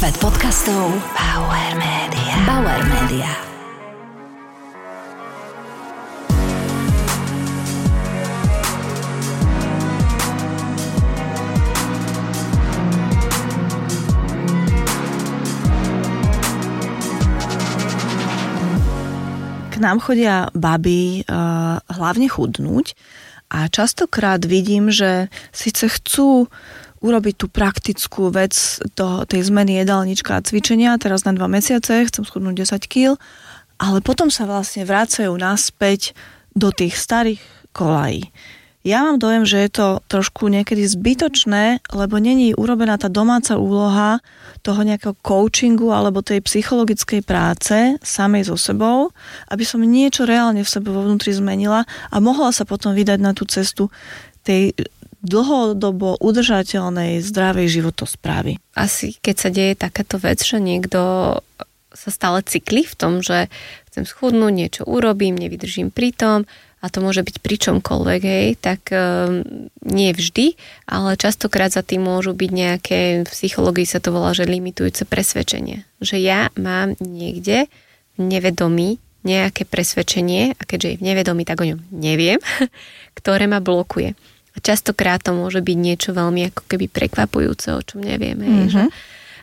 Svet podcastov Bauer Media. Bauer Media. K nám chodia baby hlavne chudnúť a častokrát vidím, že síce chcú urobiť tú praktickú vec tej zmeny jedálnička a cvičenia teraz na 2 mesiace, chcem schudnúť 10 kg, ale potom sa vlastne vracajú naspäť do tých starých kolají. Ja mám dojem, že je to trošku niekedy zbytočné, lebo není urobená tá domáca úloha toho nejakého coachingu alebo tej psychologickej práce samej so sebou, aby som niečo reálne v sebe vo vnútri zmenila a mohla sa potom vydať na tú cestu tej dlhodobo udržateľnej zdravej životosprávy. Asi keď sa deje takáto vec, že niekto sa stále cyklí v tom, že chcem schudnúť, niečo urobím, nevydržím pri tom, a to môže byť pri čomkoľvek, hej, tak nie vždy, ale častokrát za tým môžu byť nejaké, v psychológii sa to volá, že limitujúce presvedčenie. Že ja mám niekde v nevedomí nejaké presvedčenie, a keďže je v nevedomí, tak o ňom neviem, ktoré ma blokuje. A častokrát to môže byť niečo veľmi ako keby prekvapujúce, o čom neviem. Hej, že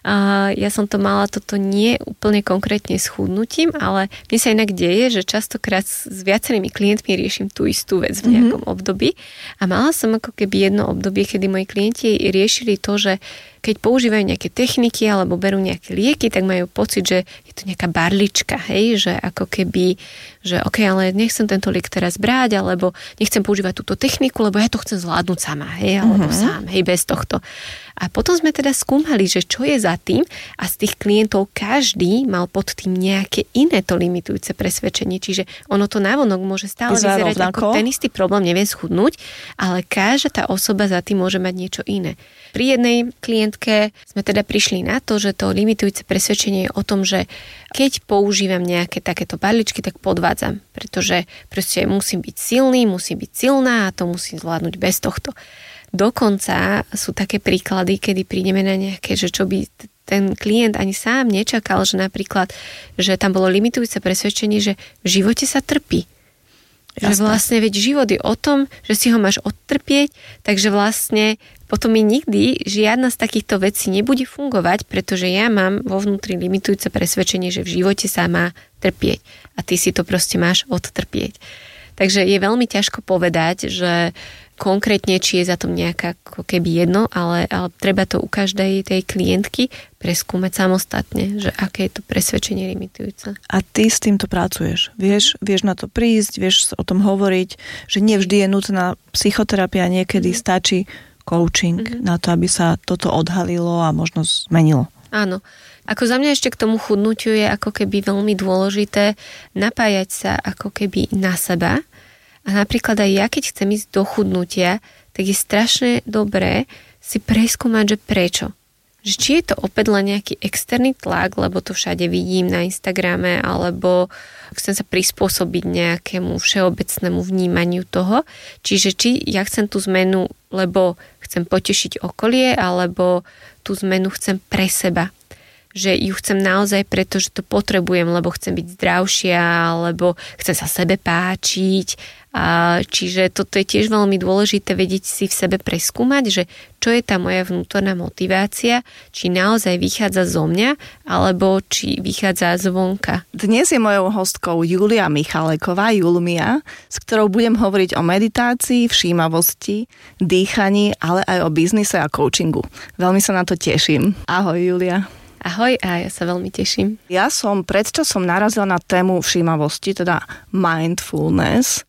ja som to mala toto nie úplne konkrétne s chudnutím, ale mne sa inak deje, že častokrát s viacerými klientmi riešim tú istú vec v nejakom období. A mala som ako keby jedno obdobie, kedy moji klienti riešili to, že keď používajú nejaké techniky alebo berú nejaké lieky, tak majú pocit, že je to nejaká barlička, hej, že ako keby, že ok, ale nechcem tento liek teraz brať, alebo nechcem používať túto techniku, lebo ja to chcem zvládnuť sama, hej, alebo sám, hej, bez tohto. A potom sme teda skúmali, že čo je za tým a z tých klientov každý mal pod tým nejaké iné to limitujúce presvedčenie, čiže ono to navonok môže stále vyzerať ako ten istý problém, neviem schudnúť, ale každá tá osoba za tým môže mať niečo iné. Pri jednej klientke sme teda prišli na to, že to limitujúce presvedčenie je o tom, že keď používam nejaké takéto barličky, tak podvádzam, pretože proste musím byť silný, musím byť silná a to musím zvládnuť bez tohto. Dokonca sú také príklady, kedy prídeme na nejaké, že čo by ten klient ani sám nečakal, že napríklad, že tam bolo limitujúce presvedčenie, že v živote sa trpí. Jasné. Že vlastne veď život je o tom, že si ho máš odtrpieť, takže vlastne potom mi nikdy žiadna z takýchto vecí nebude fungovať, pretože ja mám vo vnútri limitujúce presvedčenie, že v živote sa má trpieť a ty si to proste máš odtrpieť. Takže je veľmi ťažko povedať, že konkrétne, či je za tom nejaká ako keby jedno, ale treba to u každej tej klientky preskúmať samostatne, že aké je to presvedčenie limitujúce. A ty s týmto pracuješ. Vieš na to prísť, vieš o tom hovoriť, že nevždy je nutná psychoterapia, niekedy stačí coaching na to, aby sa toto odhalilo a možno zmenilo. Áno. Ako za mňa ešte k tomu chudnutiu je ako keby veľmi dôležité napájať sa ako keby na seba. A napríklad aj ja, keď chcem ísť do chudnutia, tak je strašne dobré si preskúmať, že prečo. Že či je to opäť len nejaký externý tlak, lebo to všade vidím na Instagrame, alebo chcem sa prispôsobiť nejakému všeobecnému vnímaniu toho. Čiže či ja chcem tú zmenu, lebo chcem potešiť okolie, alebo tú zmenu chcem pre seba. Že ju chcem naozaj, pretože to potrebujem, lebo chcem byť zdravšia, alebo chcem sa sebe páčiť. Čiže toto je tiež veľmi dôležité vedieť si v sebe preskúmať, že čo je tá moja vnútorná motivácia, či naozaj vychádza zo mňa, alebo či vychádza zvonka. Dnes je mojou hostkou Julia Michaleková, Julmia, s ktorou budem hovoriť o meditácii, všímavosti, dýchaní, ale aj o biznise a coachingu. Veľmi sa na to teším. Ahoj, Julia. Ahoj, a ja sa veľmi teším. Ja som predčasom narazila na tému všímavosti, teda mindfulness.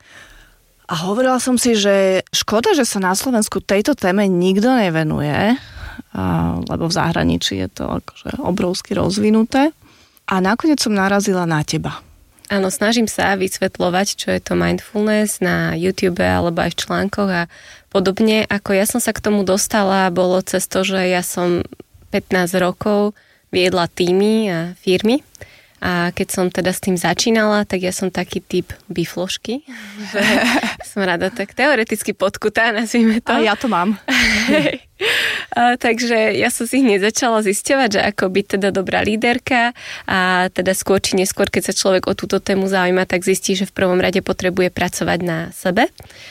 A hovorila som si, že škoda, že sa na Slovensku tejto téme nikto nevenuje, lebo v zahraničí je to akože obrovsky rozvinuté. A nakoniec som narazila na teba. Áno, snažím sa vysvetľovať, čo je to mindfulness na YouTube alebo aj v článkoch a podobne. Ako ja som sa k tomu dostala, bolo cez to, že ja som 15 rokov viedla týmy a firmy. A keď som teda s tým začínala, tak ja som taký typ biflošky. Som rada tak teoreticky podkutá, nazvime to. A ja to mám. Takže ja som si hneď začala zisťovať, že ako byť teda dobrá líderka a teda skôr či neskôr, keď sa človek o túto tému zaujíma, tak zistí, že v prvom rade potrebuje pracovať na sebe.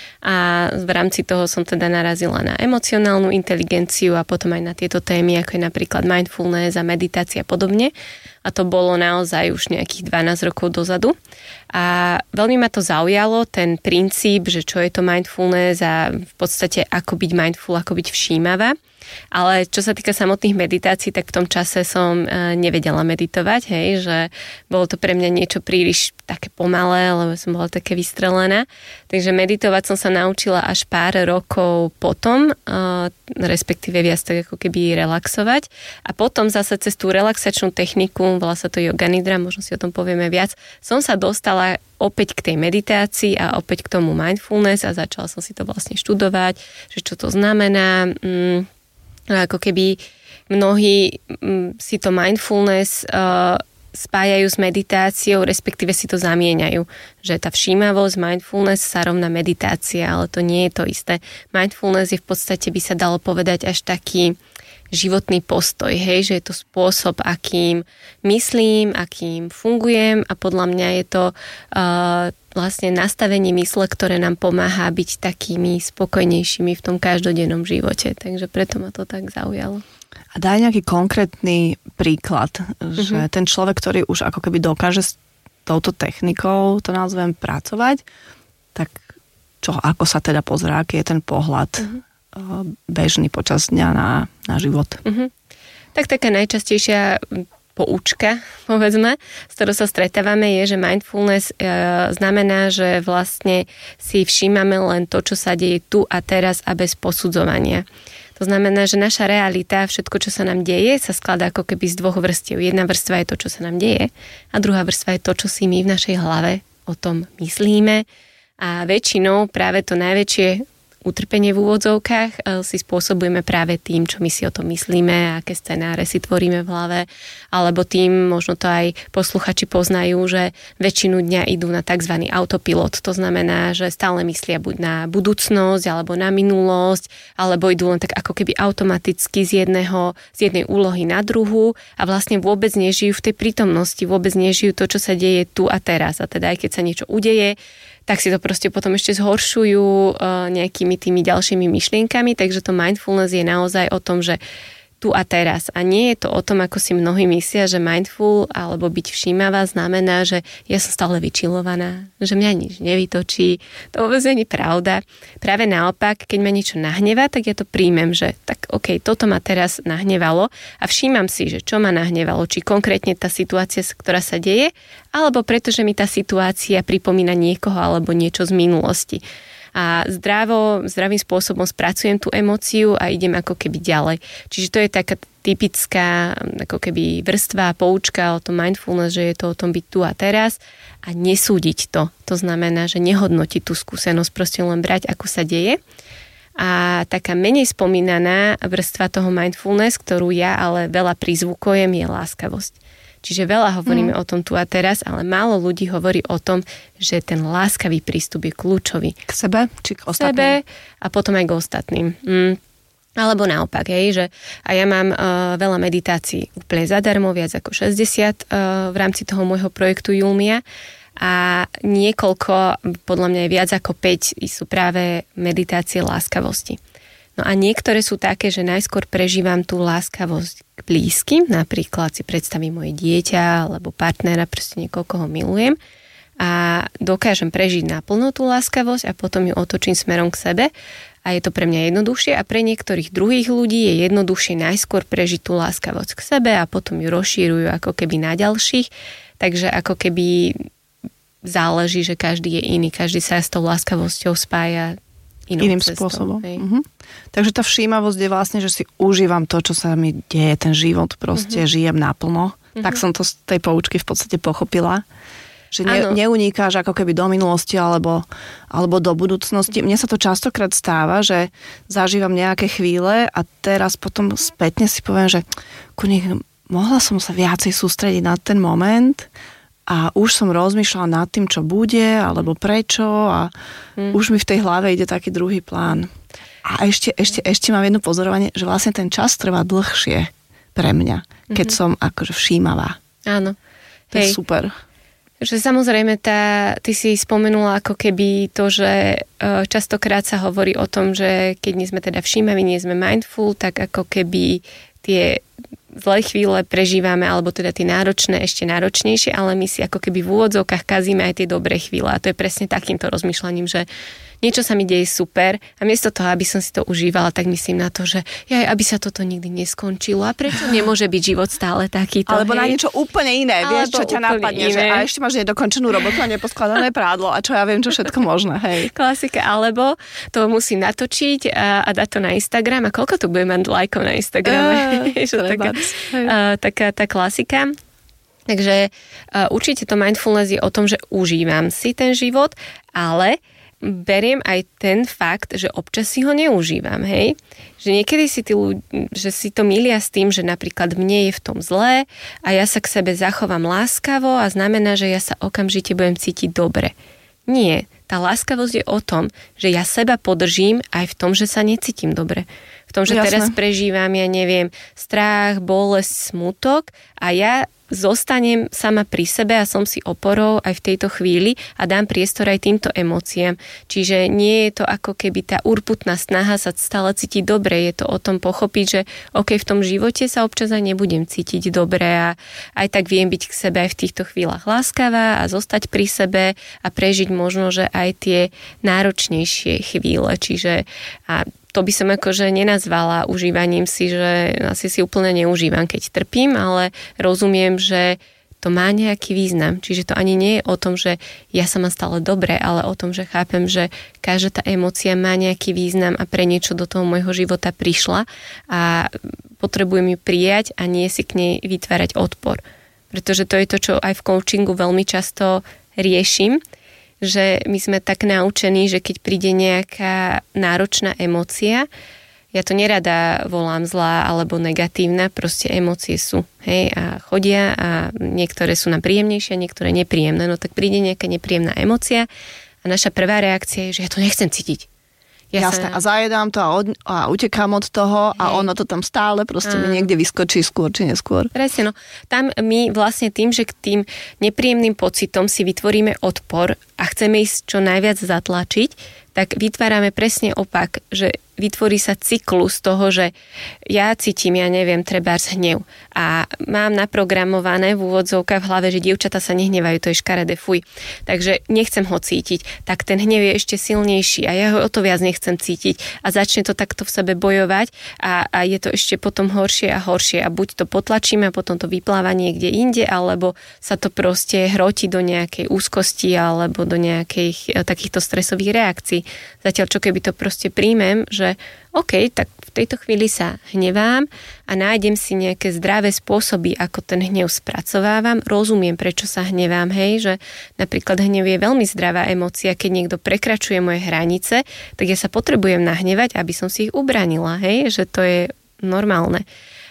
A v rámci toho som teda narazila na emocionálnu inteligenciu a potom aj na tieto témy, ako je napríklad mindfulness a meditácia a podobne. A to bolo naozaj už nejakých 12 rokov dozadu. A veľmi ma to zaujalo, ten princíp, že čo je to mindfulness a v podstate ako byť mindful, ako byť všímavá. Ale čo sa týka samotných meditácií, tak v tom čase som nevedela meditovať, hej, že bolo to pre mňa niečo príliš také pomalé, lebo som bola také vystrelená. Takže meditovať som sa naučila až pár rokov potom, respektíve viac tak ako keby relaxovať. A potom zase cez tú relaxačnú techniku, volá sa to yoga nidra, možno si o tom povieme viac, som sa dostala opäť k tej meditácii a opäť k tomu mindfulness a začala som si to vlastne študovať, že čo to znamená. Ako keby mnohí si to mindfulness spájajú s meditáciou, respektíve si to zamieňajú. Že tá všímavosť, mindfulness sa rovná meditácia, ale to nie je to isté. Mindfulness je v podstate, by sa dalo povedať, až taký životný postoj, hej, že je to spôsob, akým myslím, akým fungujem a podľa mňa je to vlastne nastavenie mysle, ktoré nám pomáha byť takými spokojnejšími v tom každodennom živote. Takže preto ma to tak zaujalo. A daj nejaký konkrétny príklad, že ten človek, ktorý už ako keby dokáže s touto technikou, to nazvem, pracovať, tak čo, ako sa teda pozerá, aký je ten pohľad bežný počas dňa na život. Tak taká najčastejšia poučka, povedzme, s ktorou sa stretávame, je, že mindfulness znamená, že vlastne si všímame len to, čo sa deje tu a teraz a bez posudzovania. To znamená, že naša realita, všetko, čo sa nám deje, sa skladá ako keby z dvoch vrstiev. Jedna vrstva je to, čo sa nám deje a druhá vrstva je to, čo si my v našej hlave o tom myslíme. A väčšinou práve to najväčšie utrpenie v úvodzovkách si spôsobujeme práve tým, čo my si o tom myslíme, aké scenáre si tvoríme v hlave, alebo tým, možno to aj posluchači poznajú, že väčšinu dňa idú na tzv. Autopilot. To znamená, že stále myslia buď na budúcnosť, alebo na minulosť, alebo idú len tak ako keby automaticky z jednej úlohy na druhú a vlastne vôbec nežijú v tej prítomnosti, vôbec nežijú to, čo sa deje tu a teraz. A teda aj keď sa niečo udeje, tak si to proste potom ešte zhoršujú nejakými tými ďalšími myšlienkami, takže to mindfulness je naozaj o tom, že tu a teraz. A nie je to o tom, ako si mnohí myslia, že mindful alebo byť všímavá znamená, že ja som stále vyčilovaná, že mňa nič nevytočí. To vôbec nie je pravda. Práve naopak, keď ma niečo nahnevá, tak ja to príjmem, že tak OK, toto ma teraz nahnevalo a všímam si, že čo ma nahnevalo, či konkrétne tá situácia, ktorá sa deje, alebo pretože mi tá situácia pripomína niekoho alebo niečo z minulosti. A zdravým spôsobom spracujem tú emóciu a idem ako keby ďalej. Čiže to je taká typická ako keby vrstva, poučka o tom mindfulness, že je to o tom byť tu a teraz a nesúdiť to. To znamená, že nehodnotiť tú skúsenosť, proste len brať, ako sa deje. A taká menej spomínaná vrstva toho mindfulness, ktorú ja ale veľa prizvukujem, je láskavosť. Čiže veľa hovoríme o tom tu a teraz, ale málo ľudí hovorí o tom, že ten láskavý prístup je kľúčový. K sebe či k ostatným? K sebe a potom aj k ostatným. Alebo naopak, že a ja mám veľa meditácií úplne zadarmo, viac ako 60 v rámci toho môjho projektu Julmia a niekoľko, podľa mňa je viac ako 5 sú práve meditácie láskavosti. No a niektoré sú také, že najskôr prežívam tú láskavosť k blízkym, napríklad si predstavím moje dieťa alebo partnera, proste niekoho, koho milujem a dokážem prežiť naplno tú láskavosť a potom ju otočím smerom k sebe a je to pre mňa jednoduchšie a pre niektorých druhých ľudí je jednoduchšie najskôr prežiť tú láskavosť k sebe a potom ju rozšírujú ako keby na ďalších, takže ako keby záleží, že každý je iný, každý sa s tou láskavosťou spája iným spôsobom. Takže tá všímavosť je vlastne, že si užívam to, čo sa mi deje, ten život proste žijem naplno. Tak som to z tej poučky v podstate pochopila. Že neunikáš ako keby do minulosti alebo do budúcnosti. Mne sa to častokrát stáva, že zažívam nejaké chvíle a teraz potom spätne si poviem, že mohla som sa viacej sústrediť na ten moment a už som rozmýšľala nad tým, čo bude, alebo prečo a už mi v tej hlave ide taký druhý plán. A ešte mám jedno pozorovanie, že vlastne ten čas trvá dlhšie pre mňa, keď som akože všímavá. Áno. To je super. Že samozrejme, ty si spomenula ako keby to, že častokrát sa hovorí o tom, že keď nie sme teda všímaví, nie sme mindful, tak ako keby tie zlé chvíle prežívame, alebo teda tie náročné ešte náročnejšie, ale my si ako keby v úvodzovkách kazíme aj tie dobré chvíle. A to je presne takýmto rozmýšľaním, že niečo sa mi deje super a miesto toho, aby som si to užívala, tak myslím na to, že aby sa toto nikdy neskončilo a prečo nemôže byť život stále takýto. Alebo na niečo úplne iné, vieš, čo ťa napadne, že a ešte máš nedokončenú robotu a neposkladané prádlo a čo ja viem, čo všetko možné, hej. Klasika, alebo to musím natočiť a dať to na Instagram a koľko to bude mať lajkov na Instagrame? Taká tá klasika. Takže určite to mindfulness je o tom, že užívam si ten život, ale beriem aj ten fakt, že občas si ho neužívam, hej? Že niekedy že si to milia s tým, že napríklad mne je v tom zlé a ja sa k sebe zachovám láskavo a znamená, že ja sa okamžite budem cítiť dobre. Nie, tá láskavosť je o tom, že ja seba podržím aj v tom, že sa necítim dobre. V tom, že teraz prežívam, ja neviem, strach, bolesť, smutok a ja zostanem sama pri sebe a som si oporou aj v tejto chvíli a dám priestor aj týmto emóciám. Čiže nie je to ako keby tá urputná snaha sa stále cítiť dobre. Je to o tom pochopiť, že v tom živote sa občas aj nebudem cítiť dobre a aj tak viem byť k sebe aj v týchto chvíľach láskavá a zostať pri sebe a prežiť možno, že aj tie náročnejšie chvíle. Čiže to by som akože nenazvala užívaním si, že asi si úplne neužívam, keď trpím, ale rozumiem, že to má nejaký význam. Čiže to ani nie je o tom, že ja sa mám stále dobre, ale o tom, že chápem, že každá tá emócia má nejaký význam a pre niečo do toho môjho života prišla a potrebujem ju prijať a nie si k nej vytvárať odpor. Pretože to je to, čo aj v coachingu veľmi často riešim, že my sme tak naučení, že keď príde nejaká náročná emócia, ja to nerada volám zlá alebo negatívna, proste emócie sú, hej, a chodia a niektoré sú nám príjemnejšie a niektoré nepríjemné, no tak príde nejaká nepríjemná emócia a naša prvá reakcia je, že ja to nechcem cítiť. Jasné, a zajedám to a utekám od toho a ono to tam stále proste mi niekde vyskočí skôr či neskôr. Presne, no. Tam my vlastne tým, že k tým nepríjemným pocitom si vytvoríme odpor a chceme ísť čo najviac zatlačiť, tak vytvárame presne opak, že vytvorí sa cyklus toho, že ja cítim, ja neviem, trebárs hnev a mám naprogramované v úvodzovkách v hlave, že dievčatá sa nehnevajú, to je škaredé, fuj. Takže nechcem ho cítiť, tak ten hnev je ešte silnejší a ja ho o to viac nechcem cítiť a začne to takto v sebe bojovať a je to ešte potom horšie a horšie a buď to potlačíme a potom to vypláva niekde inde, alebo sa to proste hroti do nejakej úzkosti alebo do nejakých takýchto stresových reakcií. Zatiaľ, čo keby to proste príjmem, že OK, tak v tejto chvíli sa hnevám a nájdem si nejaké zdravé spôsoby, ako ten hnev spracovávam, rozumiem, prečo sa hnevám, hej, že napríklad hnev je veľmi zdravá emócia, keď niekto prekračuje moje hranice, tak ja sa potrebujem nahnevať, aby som si ich ubranila, hej, že to je normálne.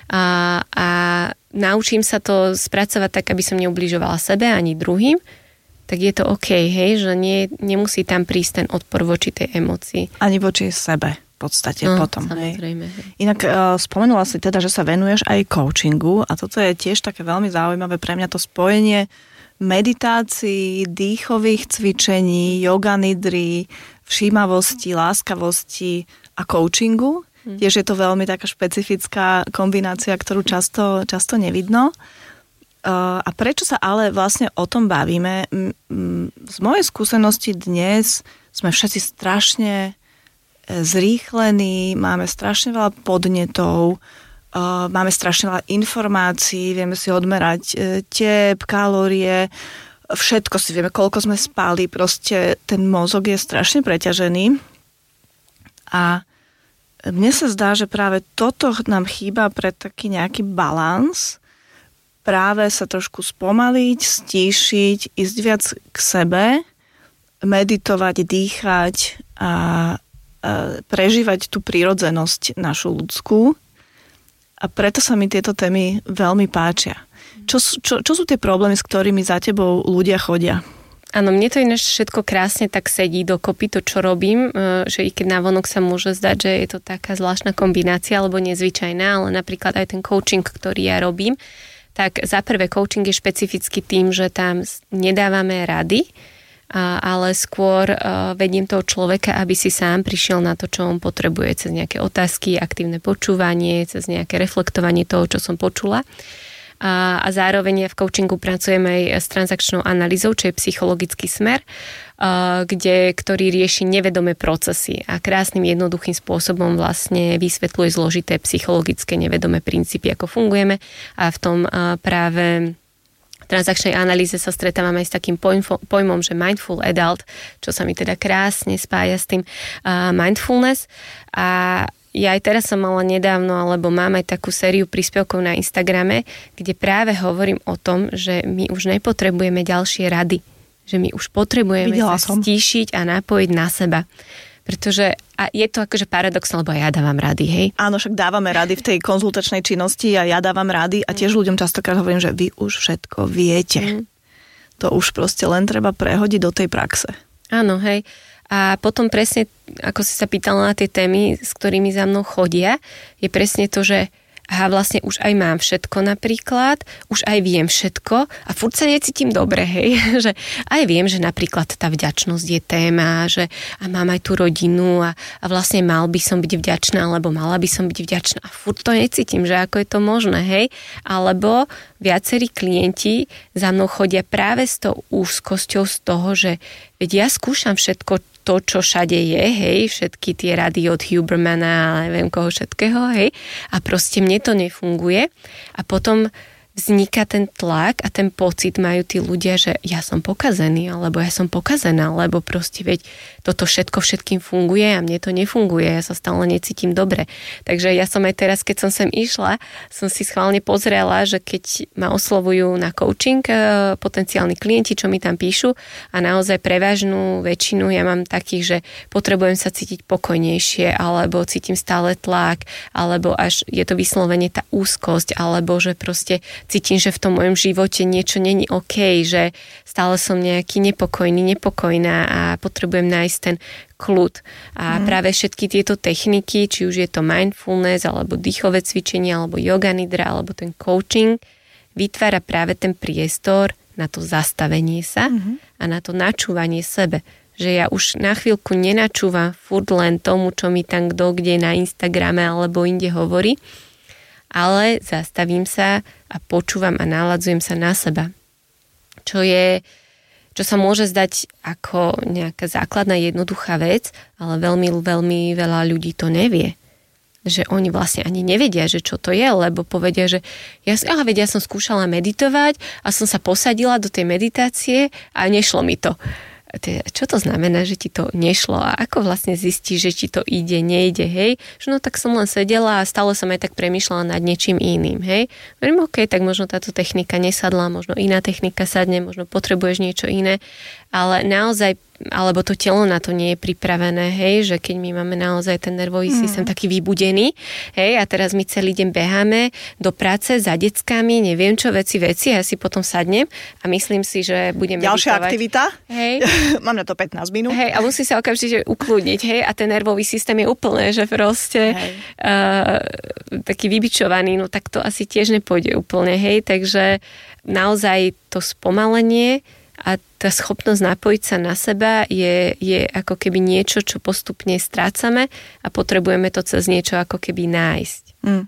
A naučím sa to spracovať tak, aby som neubližovala sebe ani druhým, tak je to OK, hej, že nemusí tam prísť ten odpor voči tej emócii. Ani voči sebe v podstate potom. Samozrejme. Hej. Inak spomenula si teda, že sa venuješ aj coachingu a toto je tiež také veľmi zaujímavé pre mňa, to spojenie meditácií, dýchových cvičení, yoga nidry, všímavosti, láskavosti a coachingu. Tiež je to veľmi taká špecifická kombinácia, ktorú často nevidno. A prečo sa ale vlastne o tom bavíme? Z mojej skúsenosti dnes sme všetci strašne zrýchlení, máme strašne veľa podnetov, máme strašne veľa informácií, vieme si odmerať tep, kalórie, všetko si vieme, koľko sme spali, proste ten mozog je strašne preťažený. A mne sa zdá, že práve toto nám chýba pre taký nejaký balans, práve sa trošku spomaliť, stíšiť, ísť viac k sebe, meditovať, dýchať a prežívať tú prírodzenosť našu ľudskú. A preto sa mi tieto témy veľmi páčia. Čo sú tie problémy, s ktorými za tebou ľudia chodia? Áno, mne to ináč všetko krásne tak sedí dokopy, to, čo robím, že i keď navonok sa môže zdať, že je to taká zvláštna kombinácia alebo nezvyčajná, ale napríklad aj ten coaching, ktorý ja robím, tak za prvé coaching je špecificky tým, že tam nedávame rady, ale skôr vediem toho človeka, aby si sám prišiel na to, čo on potrebuje, cez nejaké otázky, aktívne počúvanie, cez nejaké reflektovanie toho, čo som počula. A zároveň ja v coachingu pracujem aj s transakčnou analýzou, čo je psychologický smer, ktorý rieši nevedomé procesy a krásnym jednoduchým spôsobom vlastne vysvetľuje zložité psychologické nevedomé princípy, ako fungujeme, a v tom práve transakčnej analýze sa stretávam aj s takým pojmom, že mindful adult, čo sa mi teda krásne spája s tým mindfulness. A ja aj teraz som mala nedávno, alebo mám aj takú sériu príspevkov na Instagrame, kde práve hovorím o tom, že my už nepotrebujeme ďalšie rady. Že my už potrebujeme sa stíšiť a napojiť na seba. Pretože, a je to akože paradoxné, lebo ja dávam rady, hej? Áno, však dávame rady v tej konzultačnej činnosti a ja dávam rady a tiež ľuďom častokrát hovorím, že vy už všetko viete. To už proste len treba prehodiť do tej praxe. Áno, hej. A potom presne, ako si sa pýtala na tie témy, s ktorými za mnou chodia, je presne to, že vlastne už aj mám všetko napríklad, už aj viem všetko a furt sa necítim dobre, hej, že aj viem, že napríklad tá vďačnosť je téma, že a mám aj tú rodinu a vlastne mal by som byť vďačná, alebo mala by som byť vďačná a furt to necítim, že ako je to možné, hej, alebo viacerí klienti za mnou chodia práve s tou úzkosťou z toho, že veď ja skúšam všetko to, čo všade je, hej, všetky tie rady od Hubermana a neviem koho všetkého, hej, a proste mne to nefunguje a potom vzniká ten tlak a ten pocit majú tí ľudia, že ja som pokazený, alebo ja som pokazená, lebo proste veď toto všetko všetkým funguje a mne to nefunguje, ja sa stále necítim dobre. Takže ja som aj teraz, keď som sem išla, som si schválne pozrela, že keď ma oslovujú na coaching potenciálni klienti, čo mi tam píšu a naozaj prevažnú väčšinu ja mám takých, že potrebujem sa cítiť pokojnejšie, alebo cítim stále tlak, alebo až je to vyslovene tá úzkosť, alebo že proste cítim, že v tom mojom živote niečo není OK, že stále som nejaký nepokojná a potrebujem nájsť ten kľud. A práve všetky tieto techniky, či už je to mindfulness, alebo dýchové cvičenie, alebo yoga nidra, alebo ten coaching, vytvára práve ten priestor na to zastavenie sa a na to načúvanie sebe. Že ja už na chvíľku nenačúvam furt len tomu, čo mi tam kto kde na Instagrame alebo inde hovorí, ale zastavím sa a počúvam a naladzujem sa na seba. Čo sa môže zdať ako nejaká základná jednoduchá vec, ale veľmi, veľmi veľa ľudí to nevie. Že oni vlastne ani nevedia, že čo to je, lebo povedia, že ja som skúšala meditovať a som sa posadila do tej meditácie a nešlo mi to. Čo to znamená, že ti to nešlo a ako vlastne zistíš, že ti to ide, nejde, hej? Že no tak som len sedela a stále som aj tak premýšľala nad niečím iným, hej? Hovorím, OK, tak možno táto technika nesadla, možno iná technika sadne, možno potrebuješ niečo iné, ale naozaj, alebo to telo na to nie je pripravené, hej, že keď my máme naozaj ten nervový systém taký vybudený, hej, a teraz my celý deň beháme do práce za deckami, neviem čo, veci, ja si potom sadnem a myslím si, že budem ďalšia meditovať. Aktivita? Hej. Mám na to 15 minút. Hej, a musí sa okamžite ukludniť, hej, a ten nervový systém je úplne, že proste taký vybičovaný, no tak to asi tiež nepôjde úplne, hej, takže naozaj to spomalenie a tá schopnosť napojiť sa na seba je ako keby niečo, čo postupne strácame a potrebujeme to cez niečo ako keby nájsť.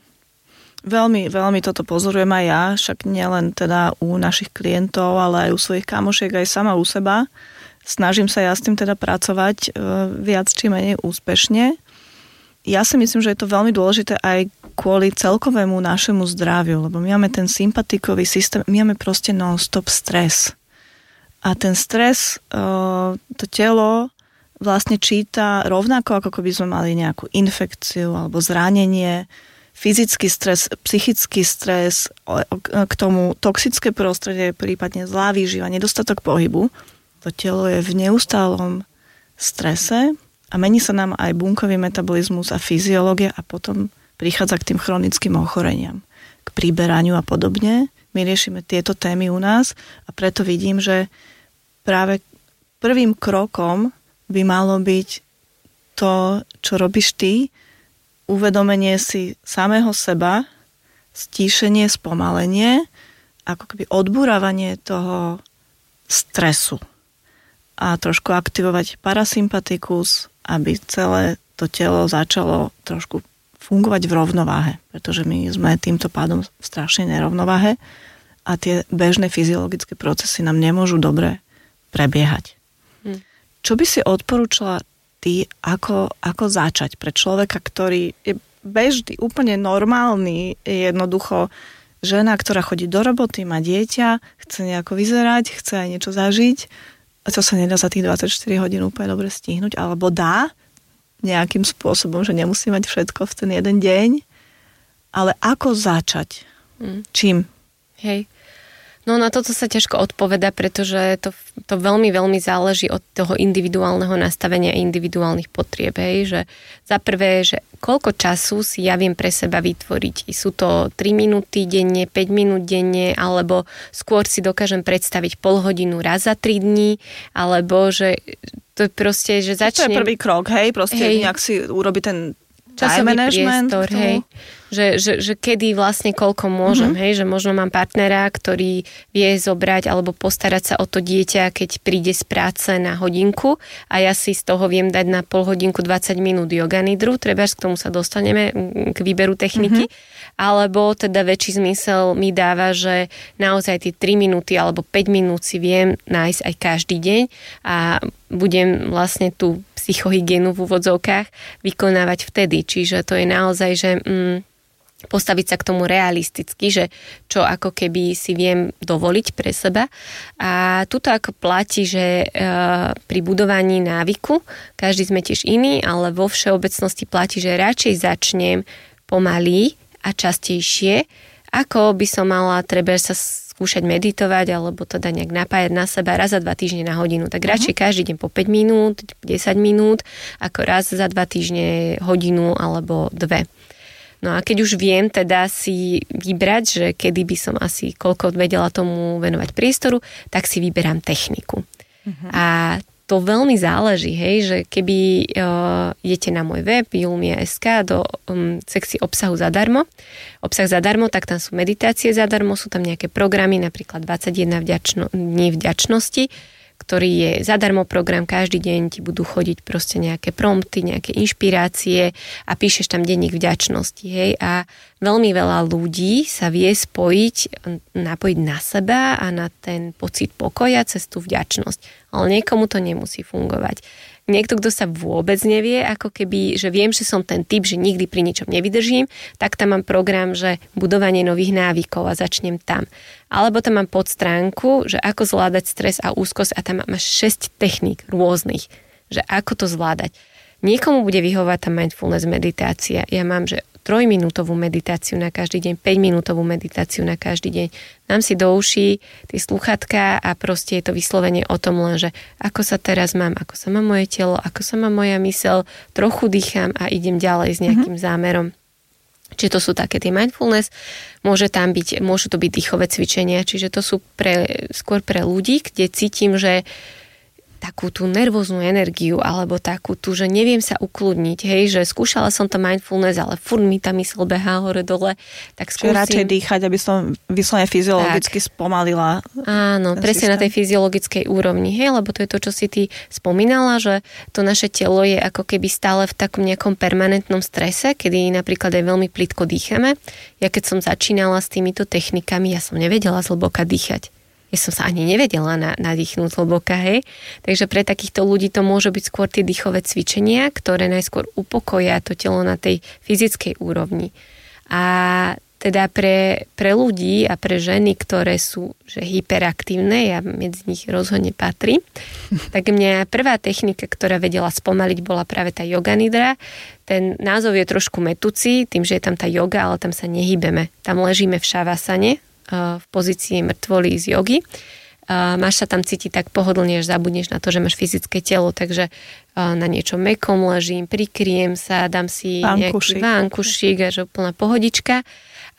Veľmi, veľmi toto pozorujem aj ja, však nielen teda u našich klientov, ale aj u svojich kamošiek, aj sama u seba. Snažím sa ja s tým teda pracovať viac či menej úspešne. Ja si myslím, že je to veľmi dôležité aj kvôli celkovému našemu zdraviu, lebo my máme ten sympatikový systém, my máme proste non-stop stres. A ten stres, to telo vlastne číta rovnako, ako keby sme mali nejakú infekciu alebo zranenie, fyzický stres, psychický stres, k tomu toxické prostredie, prípadne zlá výživa, nedostatok pohybu. To telo je v neustálom strese a mení sa nám aj bunkový metabolizmus a fyziológia a potom prichádza k tým chronickým ochoreniam, k príberaniu a podobne. My riešime tieto témy u nás a preto vidím, že práve prvým krokom by malo byť to, čo robíš ty, uvedomenie si samého seba, stíšenie, spomalenie, ako keby odburávanie toho stresu a trošku aktivovať parasympatikus, aby celé to telo začalo trošku fungovať v rovnováhe, pretože my sme týmto pádom v strašnej nerovnováhe a tie bežné fyziologické procesy nám nemôžu dobre prebiehať. Čo by si odporúčala ty, ako začať pre človeka, ktorý je bežný, úplne normálny, jednoducho žena, ktorá chodí do roboty, má dieťa, chce nejako vyzerať, chce aj niečo zažiť a to sa nedá za tých 24 hodín úplne dobre stihnúť, alebo dá nejakým spôsobom, že nemusí mať všetko v ten jeden deň, ale ako začať? Čím? Hej. No na toto sa ťažko odpoveda, pretože to veľmi, veľmi záleží od toho individuálneho nastavenia a individuálnych potrieb. Hej? Že za prvé, že koľko času si ja viem pre seba vytvoriť. Sú to 3 minúty denne, 5 minút denne, alebo skôr si dokážem predstaviť pol hodinu raz za 3 dní, alebo že to je proste, že začnem... To je prvý krok, hej? Proste nejak si urobi ten časový priestor, hej. Že kedy vlastne koľko môžem, hej, že možno mám partnera, ktorý vie zobrať alebo postarať sa o to dieťa, keď príde z práce na hodinku a ja si z toho viem dať na pol hodinku 20 minút yoga nidru, trebárs k tomu sa dostaneme k výberu techniky, alebo teda väčší zmysel mi dáva, že naozaj tie 3 minúty alebo 5 minút si viem nájsť aj každý deň a budem vlastne tú psychohygienu v úvodzovkách vykonávať vtedy. Čiže to je naozaj, že postaviť sa k tomu realisticky, že čo ako keby si viem dovoliť pre seba. A tuto ako platí, že pri budovaní návyku, každý sme tiež iný, ale vo všeobecnosti platí, že radšej začnem pomaly a častejšie, ako by som mala treba sa skúšať meditovať alebo teda nejak napájať na seba raz za 2 týždne na hodinu. Tak radšej každý deň po 5 minút, 10 minút, ako raz za 2 týždne hodinu alebo 2. No a keď už viem teda si vybrať, že kedy by som asi koľko vedela tomu venovať priestoru, tak si vyberám techniku. A to veľmi záleží, hej, že keby idete na môj web julmia.sk do sekcie obsahu zadarmo, tak tam sú meditácie zadarmo, sú tam nejaké programy, napríklad 21 dní vďačnosti, ktorý je zadarmo program, každý deň ti budú chodiť proste nejaké prompty, nejaké inšpirácie a píšeš tam denník vďačnosti, hej, a veľmi veľa ľudí sa vie napojiť na seba a na ten pocit pokoja cez tú vďačnosť, ale niekomu to nemusí fungovať. Niekto, kto sa vôbec nevie, ako keby, že viem, že som ten typ, že nikdy pri ničom nevydržím, tak tam mám program, že budovanie nových návykov a začnem tam. Alebo tam mám podstránku, že ako zvládať stres a úzkosť a tam máš 6 techník rôznych, že ako to zvládať. Niekomu bude vyhovať tá mindfulness meditácia. Ja mám, že 3-minútovú meditáciu na každý deň, 5-minútovú meditáciu na každý deň. Dám si do uší tie slúchatka a proste je to vyslovene o tom len, že ako sa teraz mám, ako sa má moje telo, ako sa má moja myseľ, trochu dýcham a idem ďalej s nejakým zámerom. Čiže to sú také tie mindfulness, môžu to byť dýchové cvičenia, čiže to sú skôr pre ľudí, kde cítim, že takú tú nervóznu energiu, alebo takú tú, že neviem sa ukludniť, hej, že skúšala som to mindfulness, ale furt mi tá mysl behá hore dole, tak skúsim... radšej dýchať, aby som vyslovene fyziologicky spomalila. Áno, presne systém. Na tej fyziologickej úrovni, hej, lebo to je to, čo si ty spomínala, že to naše telo je ako keby stále v takom nejakom permanentnom strese, kedy napríklad aj veľmi plitko dýchame. Ja keď som začínala s týmito technikami, ja som nevedela zhlboka dýchať. Ja som sa ani nevedela nadýchnúť hlboka, hej. Takže pre takýchto ľudí to môže byť skôr tie dýchové cvičenia, ktoré najskôr upokoja to telo na tej fyzickej úrovni. A teda pre ľudí a pre ženy, ktoré sú že hyperaktívne, ja medzi nich rozhodne patrím, tak mňa prvá technika, ktorá vedela spomaliť, bola práve tá yoga nidra. Ten názov je trošku metúci, tým, že je tam tá yoga, ale tam sa nehybeme. Tam ležíme v šavasane, v pozícii mŕtvoly z jogy. Máš sa tam cítiť tak pohodlne, že zabudneš na to, že máš fyzické telo, takže na niečom mäkkom ležím, prikryjem sa, dám si nejaký vánkušik a že úplná pohodička.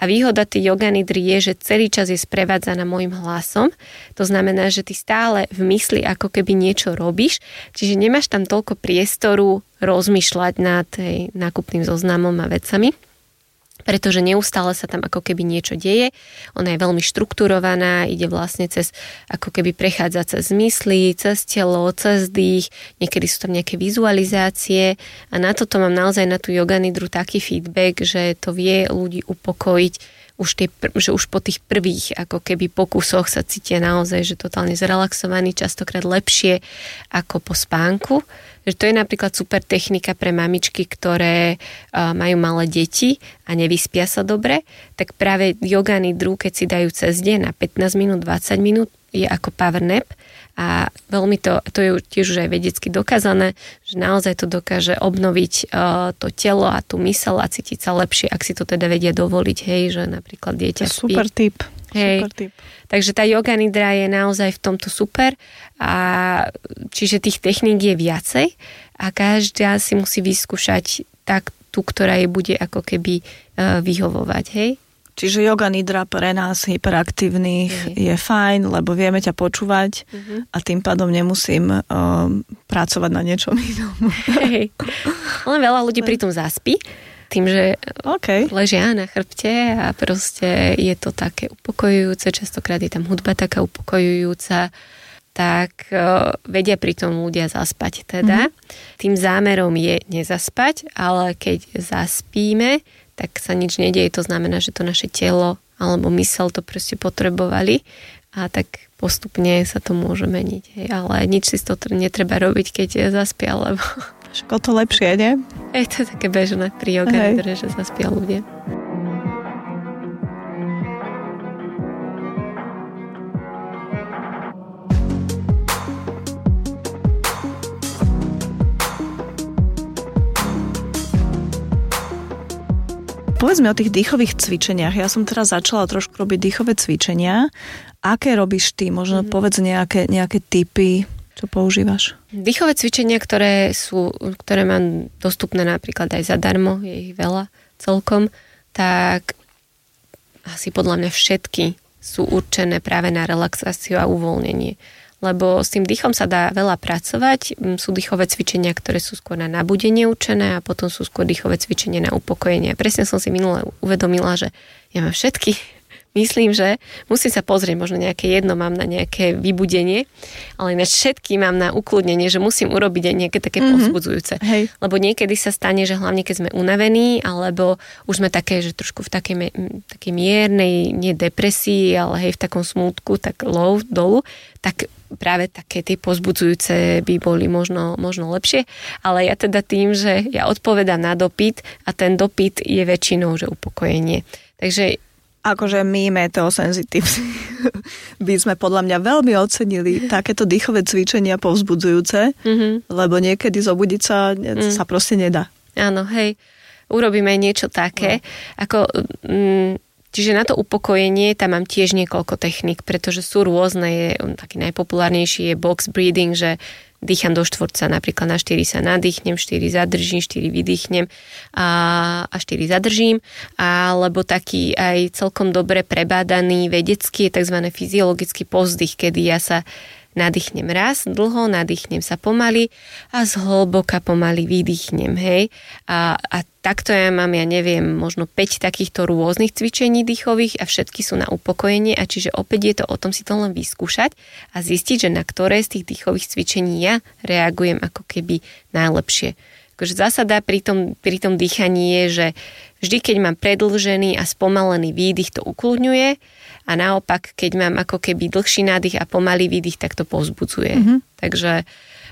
A výhoda tej yoga nidry je, že celý čas je sprevádzaná môjim hlasom. To znamená, že ty stále v mysli ako keby niečo robíš, čiže nemáš tam toľko priestoru rozmýšľať nad nákupným zoznamom a vecami, pretože neustále sa tam ako keby niečo deje. Ona je veľmi štrukturovaná, ide vlastne cez, ako keby prechádza cez mysli, cez telo, cez dých, niekedy sú tam nejaké vizualizácie a na toto mám naozaj na tú yoga nidru taký feedback, že to vie ľudí upokojiť, že už po tých prvých ako keby pokusoch sa cítia naozaj, že totálne zrelaxovaný, častokrát lepšie ako po spánku. Že to je napríklad super technika pre mamičky, ktoré majú malé deti a nevyspia sa dobre, tak práve yoga nidru, keď si dajú cez deň na 15 minút, 20 minút, je ako power nap a veľmi to je tiež už aj vedecky dokázané, že naozaj to dokáže obnoviť to telo a tú myseľ a cítiť sa lepšie, ak si to teda vedia dovoliť, hej, že napríklad dieťa spí. Super tip. Hej. Super tip. Takže tá yoga nidra je naozaj v tomto super a čiže tých techník je viacej a každá si musí vyskúšať tak tú, ktorá jej bude ako keby vyhovovať, hej. Čiže yoga nidra pre nás hyperaktívnych je fajn, lebo vieme ťa počúvať a tým pádom nemusím pracovať na niečom inom. Hej. Len veľa ľudí pritom zaspí tým, že ležia na chrbte a proste je to také upokojujúce, častokrát je tam hudba taká upokojujúca, tak vedia pritom ľudia zaspať teda. Tým zámerom je nezaspať, ale keď zaspíme, tak sa nič nedieje, to znamená, že to naše telo alebo myseľ to proste potrebovali a tak postupne sa to môže meniť. Hej. Ale nič si to netreba robiť, keď zaspia, lebo... Všetko to lepšie, nie? Je to také bežné pri yoga nidre, že zaspia ľudia. Povedz mi o tých dýchových cvičeniach. Ja som teraz začala trošku robiť dýchové cvičenia. Aké robíš ty? Možno povedz nejaké tipy, čo používaš. Dýchové cvičenia, ktoré mám dostupné napríklad aj zadarmo, je ich veľa celkom, tak asi podľa mňa všetky sú určené práve na relaxáciu a uvoľnenie. Lebo s tým dýchom sa dá veľa pracovať. Sú dýchové cvičenia, ktoré sú skôr na nabudenie určené a potom sú skôr dýchové cvičenia na upokojenie. Presne som si minule uvedomila, že ja mám všetky. Myslím, že musím sa pozrieť, možno nejaké jedno mám na nejaké vybudenie, ale ináč všetky mám na ukludnenie, že musím urobiť aj nejaké také povzbudzujúce. Hej. Lebo niekedy sa stane, že hlavne keď sme unavení, alebo už sme také, že trošku v takej miernej, nie depresii, ale hej, v takom smútku, tak low, dolu, tak práve také tie povzbudzujúce by boli možno lepšie, ale ja teda tým, že ja odpovedám na dopyt a ten dopyt je väčšinou, že upokojenie. Takže akože my meteosenzitívci by sme podľa mňa veľmi ocenili takéto dýchové cvičenia povzbudzujúce, lebo niekedy zobudiť sa proste nedá. Áno, hej, urobíme niečo také. Čiže na to upokojenie tam mám tiež niekoľko techník, pretože sú rôzne, taký najpopulárnejší je box breathing, že dýcham do štvorca, napríklad na 4 sa nadýchnem, 4 zadržím, 4 vydýchnem a 4 zadržím, alebo taký aj celkom dobre prebádaný vedecký je tzv. Fyziologický povzdych, kedy ja sa nadýchnem raz, dlho, nadýchnem sa pomaly a zhlboka pomaly vydýchnem, hej. A takto ja mám, ja neviem, možno 5 takýchto rôznych cvičení dýchových a všetky sú na upokojenie a čiže opäť je to o tom si to len vyskúšať a zistiť, že na ktoré z tých dýchových cvičení ja reagujem ako keby najlepšie. Akože zásada pri tom dýchaní je, že vždy, keď mám predĺžený a spomalený výdych, to ukludňuje a naopak, keď mám ako keby dlhší nádych a pomalý výdych, tak to povzbudzuje. Takže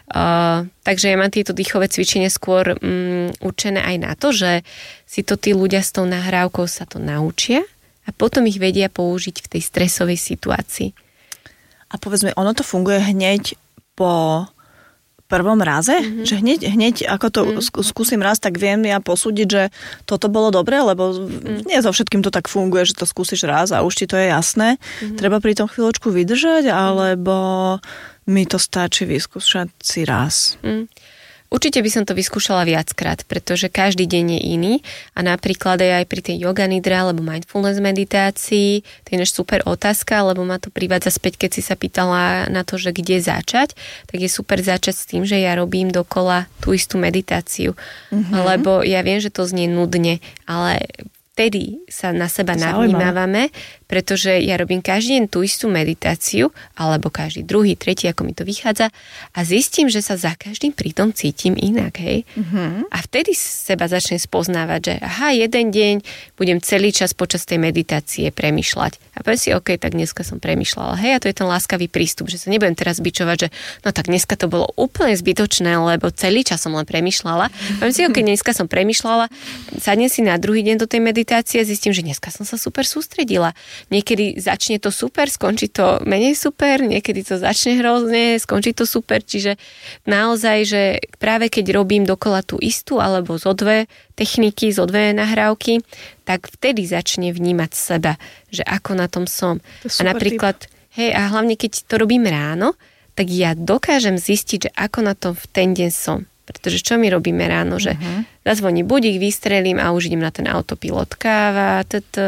ja mám tieto dýchové cvičenia skôr určené aj na to, že si to tí ľudia s tou nahrávkou sa to naučia a potom ich vedia použiť v tej stresovej situácii. A povedz mi, ono to funguje hneď po prvom raze? Že hneď ako to skúsim raz, tak viem ja posúdiť, že toto bolo dobré, lebo nie so všetkým to tak funguje, že to skúsiš raz a už ti to je jasné. Treba pri tom chvíľočku vydržať, alebo mi to stačí vyskúšať si raz? Určite by som to vyskúšala viackrát, pretože každý deň je iný a napríklad aj pri tej yoga nidra alebo mindfulness meditácii, to je náš super otázka, lebo ma to privádza späť, keď si sa pýtala na to, že kde začať, tak je super začať s tým, že ja robím dokola tú istú meditáciu, lebo ja viem, že to znie nudne, ale vtedy sa na seba navnímavame, pretože ja robím každý deň tú istú meditáciu, alebo každý druhý, tretí, ako mi to vychádza a zistím, že sa za každým pritom cítim inak, hej. A vtedy seba začnem spoznávať, že aha, jeden deň budem celý čas počas tej meditácie premýšľať. A poviem si, OK, tak dneska som premýšľala, hej, a to je ten láskavý prístup, že sa nebudem teraz bičovať, že no tak dneska to bolo úplne zbytočné, lebo celý čas som len premýšľala. Poviem si, OK, dneska som premýšľala, sadnem si na druhý deň do tej meditácie a zistím, že dneska som sa super sústredila. Niekedy začne to super, skončí to menej super, niekedy to začne hrozne, skončí to super, čiže naozaj, že práve keď robím dokola tú istú alebo zo dve techniky, zo dve nahrávky, tak vtedy začne vnímať seba, že ako na tom som. A napríklad, hej, a hlavne keď to robím ráno, tak ja dokážem zistiť, že ako na tom v ten deň som. Pretože čo my robíme ráno, že zazvoní budík, vystrelím a už idem na ten autopilot. Káva,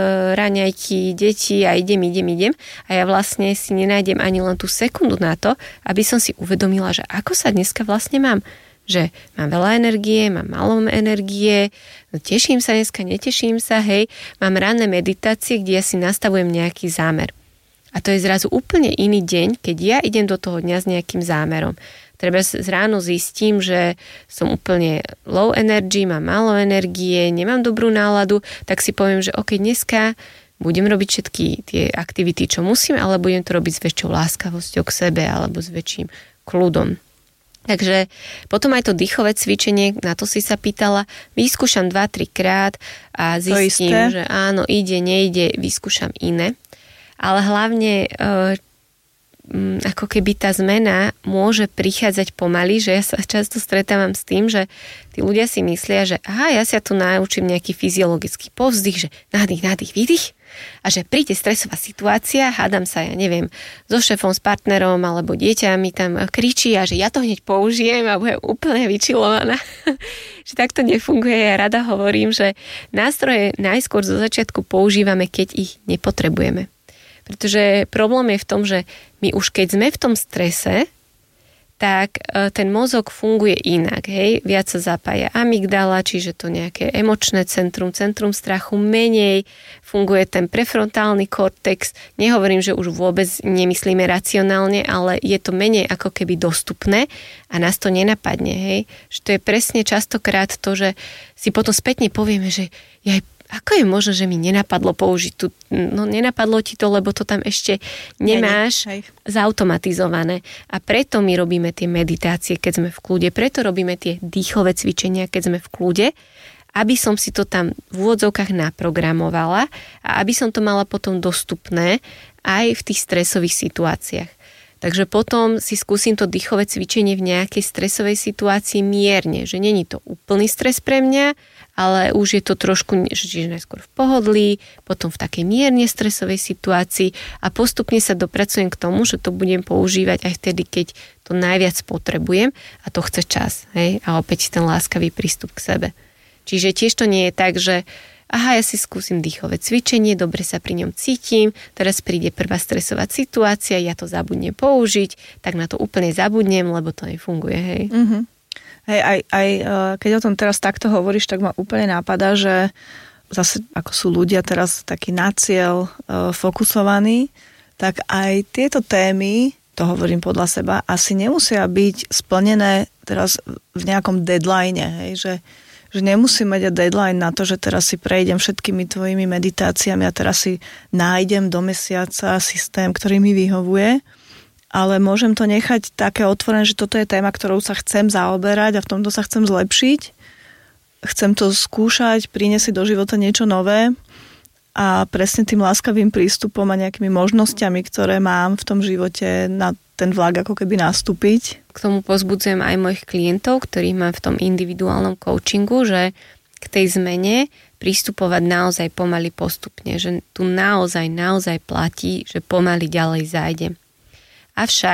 raňajky, deti a idem. A ja vlastne si nenájdem ani len tú sekundu na to, aby som si uvedomila, že ako sa dneska vlastne mám. Že mám veľa energie, mám málo energie, teším sa dneska, neteším sa, hej. Mám ranné meditácie, kde ja si nastavujem nejaký zámer. A to je zrazu úplne iný deň, keď ja idem do toho dňa s nejakým zámerom. Treba ráno zistím, že som úplne low energy, mám málo energie, nemám dobrú náladu, tak si poviem, že OK, dneska budem robiť všetky tie aktivity, čo musím, ale budem to robiť s väčšou láskavosťou k sebe alebo s väčším kľudom. Takže potom aj to dýchové cvičenie, na to si sa pýtala, vyskúšam 2-3 krát a zistím, že áno, ide, nejde, vyskúšam iné. Ale hlavne ako keby tá zmena môže prichádzať pomaly, že ja sa často stretávam s tým, že tí ľudia si myslia, že aha, ja sa tu naučím nejaký fyziologický povzdych, že nádych, výdych a že príde stresová situácia, hádam sa, ja neviem, so šéfom, s partnerom alebo dieťa mi tam kričí a že ja to hneď použijem a budem úplne vyčilovaná. Že takto nefunguje. Ja rada hovorím, že nástroje najskôr zo začiatku používame, keď ich nepotrebujeme. Pretože problém je v tom, že my už keď sme v tom strese, tak ten mozog funguje inak, hej, viac sa zapája amygdala, čiže to nejaké emočné centrum strachu, menej funguje ten prefrontálny kortex, nehovorím, že už vôbec nemyslíme racionálne, ale je to menej ako keby dostupné a nás to nenapadne, hej, že to je presne častokrát to, že si potom spätne povieme, že ako je možné, že mi nenapadlo použiť tu, no nenapadlo ti to, lebo to tam ešte nemáš zautomatizované. A preto my robíme tie meditácie, keď sme v kľude, preto robíme tie dýchové cvičenia, keď sme v kľude, aby som si to tam v úvodzovkách naprogramovala a aby som to mala potom dostupné aj v tých stresových situáciách. Takže potom si skúsim to dýchové cvičenie v nejakej stresovej situácii mierne, že není to úplný stres pre mňa, ale už je to trošku, že najskôr v pohodlí, potom v takej mierne stresovej situácii a postupne sa dopracujem k tomu, že to budem používať aj vtedy, keď to najviac potrebujem a to chce čas, hej? A opäť ten láskavý prístup k sebe. Čiže tiež to nie je tak, že aha, ja si skúsim dýchové cvičenie, dobre sa pri ňom cítim, teraz príde prvá stresová situácia, ja to zabudnem použiť, tak na to úplne zabudnem, lebo to nefunguje, hej. Mm-hmm. Hej, aj keď o tom teraz takto hovoríš, tak ma úplne nápada, že zase ako sú ľudia teraz takí na cieľ fokusovaní, tak aj tieto témy, to hovorím podľa seba, asi nemusia byť splnené teraz v nejakom deadline, hej, že nemusím mať deadline na to, že teraz si prejdem všetkými tvojimi meditáciami a teraz si nájdem do mesiaca systém, ktorý mi vyhovuje, ale môžem to nechať také otvorené, že toto je téma, ktorou sa chcem zaoberať a v tomto sa chcem zlepšiť. Chcem to skúšať, priniesť si do života niečo nové a presne tým láskavým prístupom a nejakými možnosťami, ktoré mám v tom živote na ten vlak ako keby nastúpiť. K tomu pozbudzujem aj mojich klientov, ktorých mám v tom individuálnom coachingu, že k tej zmene pristupovať naozaj pomaly postupne, že tu naozaj platí, že pomaly ďalej zájdem. Avšak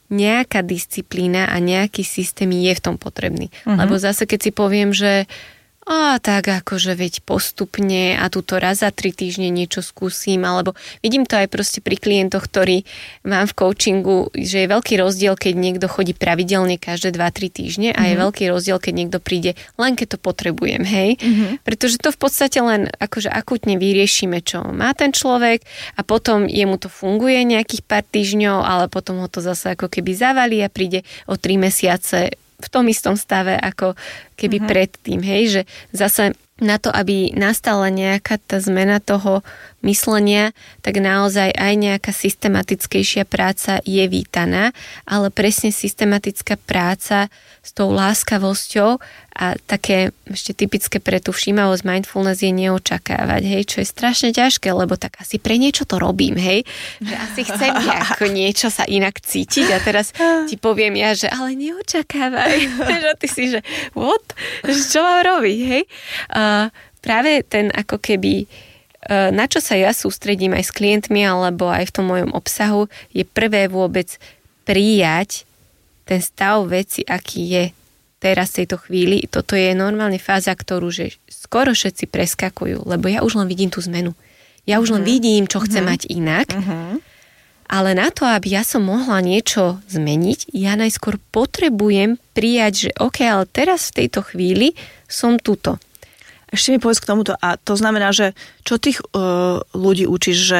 nejaká disciplína a nejaký systém je v tom potrebný. Lebo zase, keď si poviem, že tak akože veď postupne a túto raz za 3 týždne niečo skúsim, alebo vidím to aj proste pri klientoch, ktorí mám v coachingu, že je veľký rozdiel, keď niekto chodí pravidelne každé 2-3 týždne a je veľký rozdiel, keď niekto príde len keď to potrebujem, hej? Pretože to v podstate len akože akútne vyriešime, čo má ten človek a potom jemu to funguje nejakých pár týždňov, ale potom ho to zase ako keby zavalí a príde o 3 mesiace v tom istom stave, ako keby predtým, hej, že zase na to, aby nastala nejaká tá zmena toho myslenia, tak naozaj aj nejaká systematickejšia práca je vítaná, ale presne systematická práca s tou láskavosťou a také ešte typické pre tú všímavosť mindfulness je neočakávať, hej, čo je strašne ťažké, lebo tak asi pre niečo to robím, hej, že asi chcem nejako niečo sa inak cítiť a teraz ti poviem ja, že ale neočakávaj, že ty si, že what? Čo mám robiť, hej? Práve ten ako keby na čo sa ja sústredím aj s klientmi alebo aj v tom mojom obsahu je prvé vôbec prijať ten stav veci, aký je teraz v tejto chvíli. Toto je normálne fáza, ktorú že skoro všetci preskakujú, lebo ja už len vidím tú zmenu. Ja už len vidím, čo chcem mať inak, ale na to, aby ja som mohla niečo zmeniť, ja najskôr potrebujem prijať, že OK, ale teraz v tejto chvíli som tuto. Ešte mi povedz k tomuto. A to znamená, že čo tých ľudí učíš, že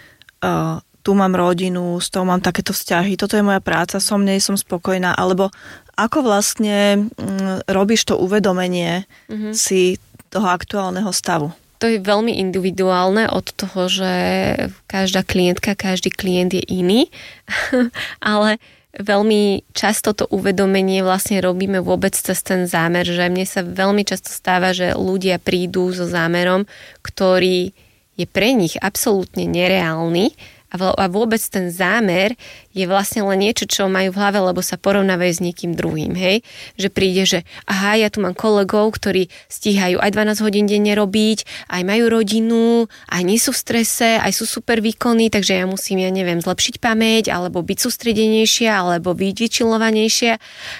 tu mám rodinu, s tou mám takéto vzťahy, toto je moja práca, som nej, som spokojná, alebo ako vlastne robíš to uvedomenie si toho aktuálneho stavu? To je veľmi individuálne od toho, že každá klientka, každý klient je iný, ale veľmi často to uvedomenie vlastne robíme vôbec cez ten zámer, že mne sa veľmi často stáva, že ľudia prídu so zámerom, ktorý je pre nich absolútne nereálny a vôbec ten zámer je vlastne len niečo, čo majú v hlave, lebo sa porovnávajú s niekým druhým, hej? Že príde, že aha, ja tu mám kolegov, ktorí stíhajú aj 12 hodín denne robiť, aj majú rodinu, aj nie sú v strese, aj sú super výkonní, takže ja musím, ja neviem, zlepšiť pamäť, alebo byť sústredenejšia, alebo byť vyčilovanejšia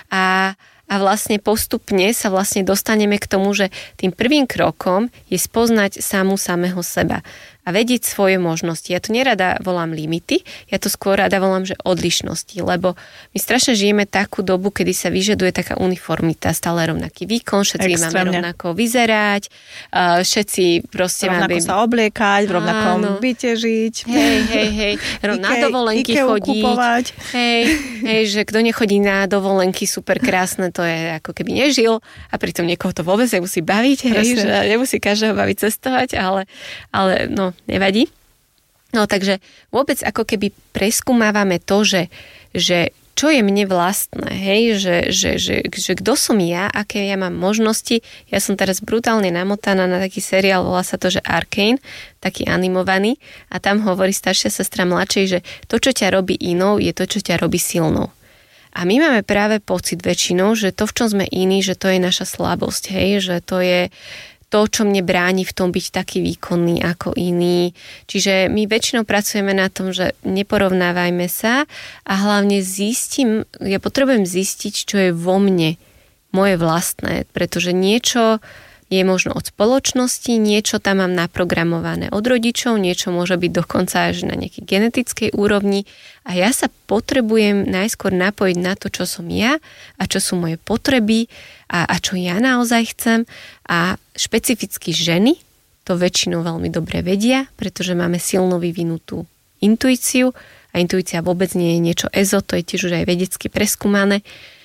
a vlastne postupne sa vlastne dostaneme k tomu, že tým prvým krokom je spoznať samého seba a vedieť svoje možnosti. Ja to nerada volám limity, ja to skôr rada volám, že odlišnosti, lebo my strašne žijeme takú dobu, kedy sa vyžaduje taká uniformita, stále rovnaký výkon, všetci máme rovnako vyzerať, všetci proste rovnako sa obliekať, v rovnakom byte žiť. Hej, na dovolenky chodiť. Hej, že kto nechodí na dovolenky super krásne, to je ako keby nežil a pritom niekoho to vôbec nemusí baviť, hej, že nemusí každého baviť cestovať, ale no, nevadí. No takže vôbec ako keby preskúmávame to, že čo je mne vlastné, hej, že kto som ja, aké ja mám možnosti. Ja som teraz brutálne namotaná na taký seriál, volá sa to, že Arcane, taký animovaný a tam hovorí staršia sestra mladšej, že to, čo ťa robí inou, je to, čo ťa robí silnou. A my máme práve pocit väčšinou, že to, v čom sme iní, že to je naša slabosť, hej, že to je to, čo mne bráni v tom byť taký výkonný ako iný. Čiže my väčšinou pracujeme na tom, že neporovnávajme sa a hlavne ja potrebujem zistiť, čo je vo mne, moje vlastné, pretože niečo je možno od spoločnosti, niečo tam mám naprogramované od rodičov, niečo môže byť dokonca až na nejakej genetickej úrovni a ja sa potrebujem najskôr napojiť na to, čo som ja a čo sú moje potreby a čo ja naozaj chcem a špecificky ženy to väčšinou veľmi dobre vedia, pretože máme silno vyvinutú intuíciu a intuícia vôbec nie je niečo ezo, to je tiež už aj vedecky preskúmané.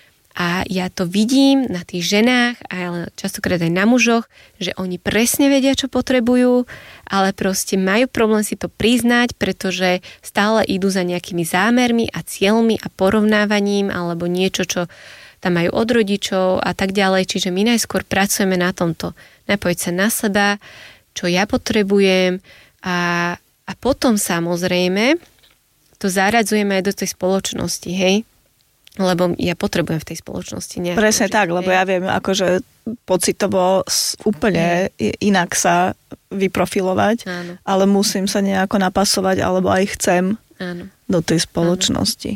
A ja to vidím na tých ženách a častokrát aj na mužoch, že oni presne vedia, čo potrebujú, ale proste majú problém si to priznať, pretože stále idú za nejakými zámermi a cieľmi a porovnávaním alebo niečo, čo tam majú od rodičov a tak ďalej. Čiže my najskôr pracujeme na tomto. Napojiť sa na seba, čo ja potrebujem a potom samozrejme to zaradzujeme aj do tej spoločnosti, hej? Lebo ja potrebujem v tej spoločnosti nejak. Presne tak, lebo ja viem, akože pocitovo úplne inak sa vyprofilovať, ale musím sa nejako napasovať, alebo aj chcem do tej spoločnosti.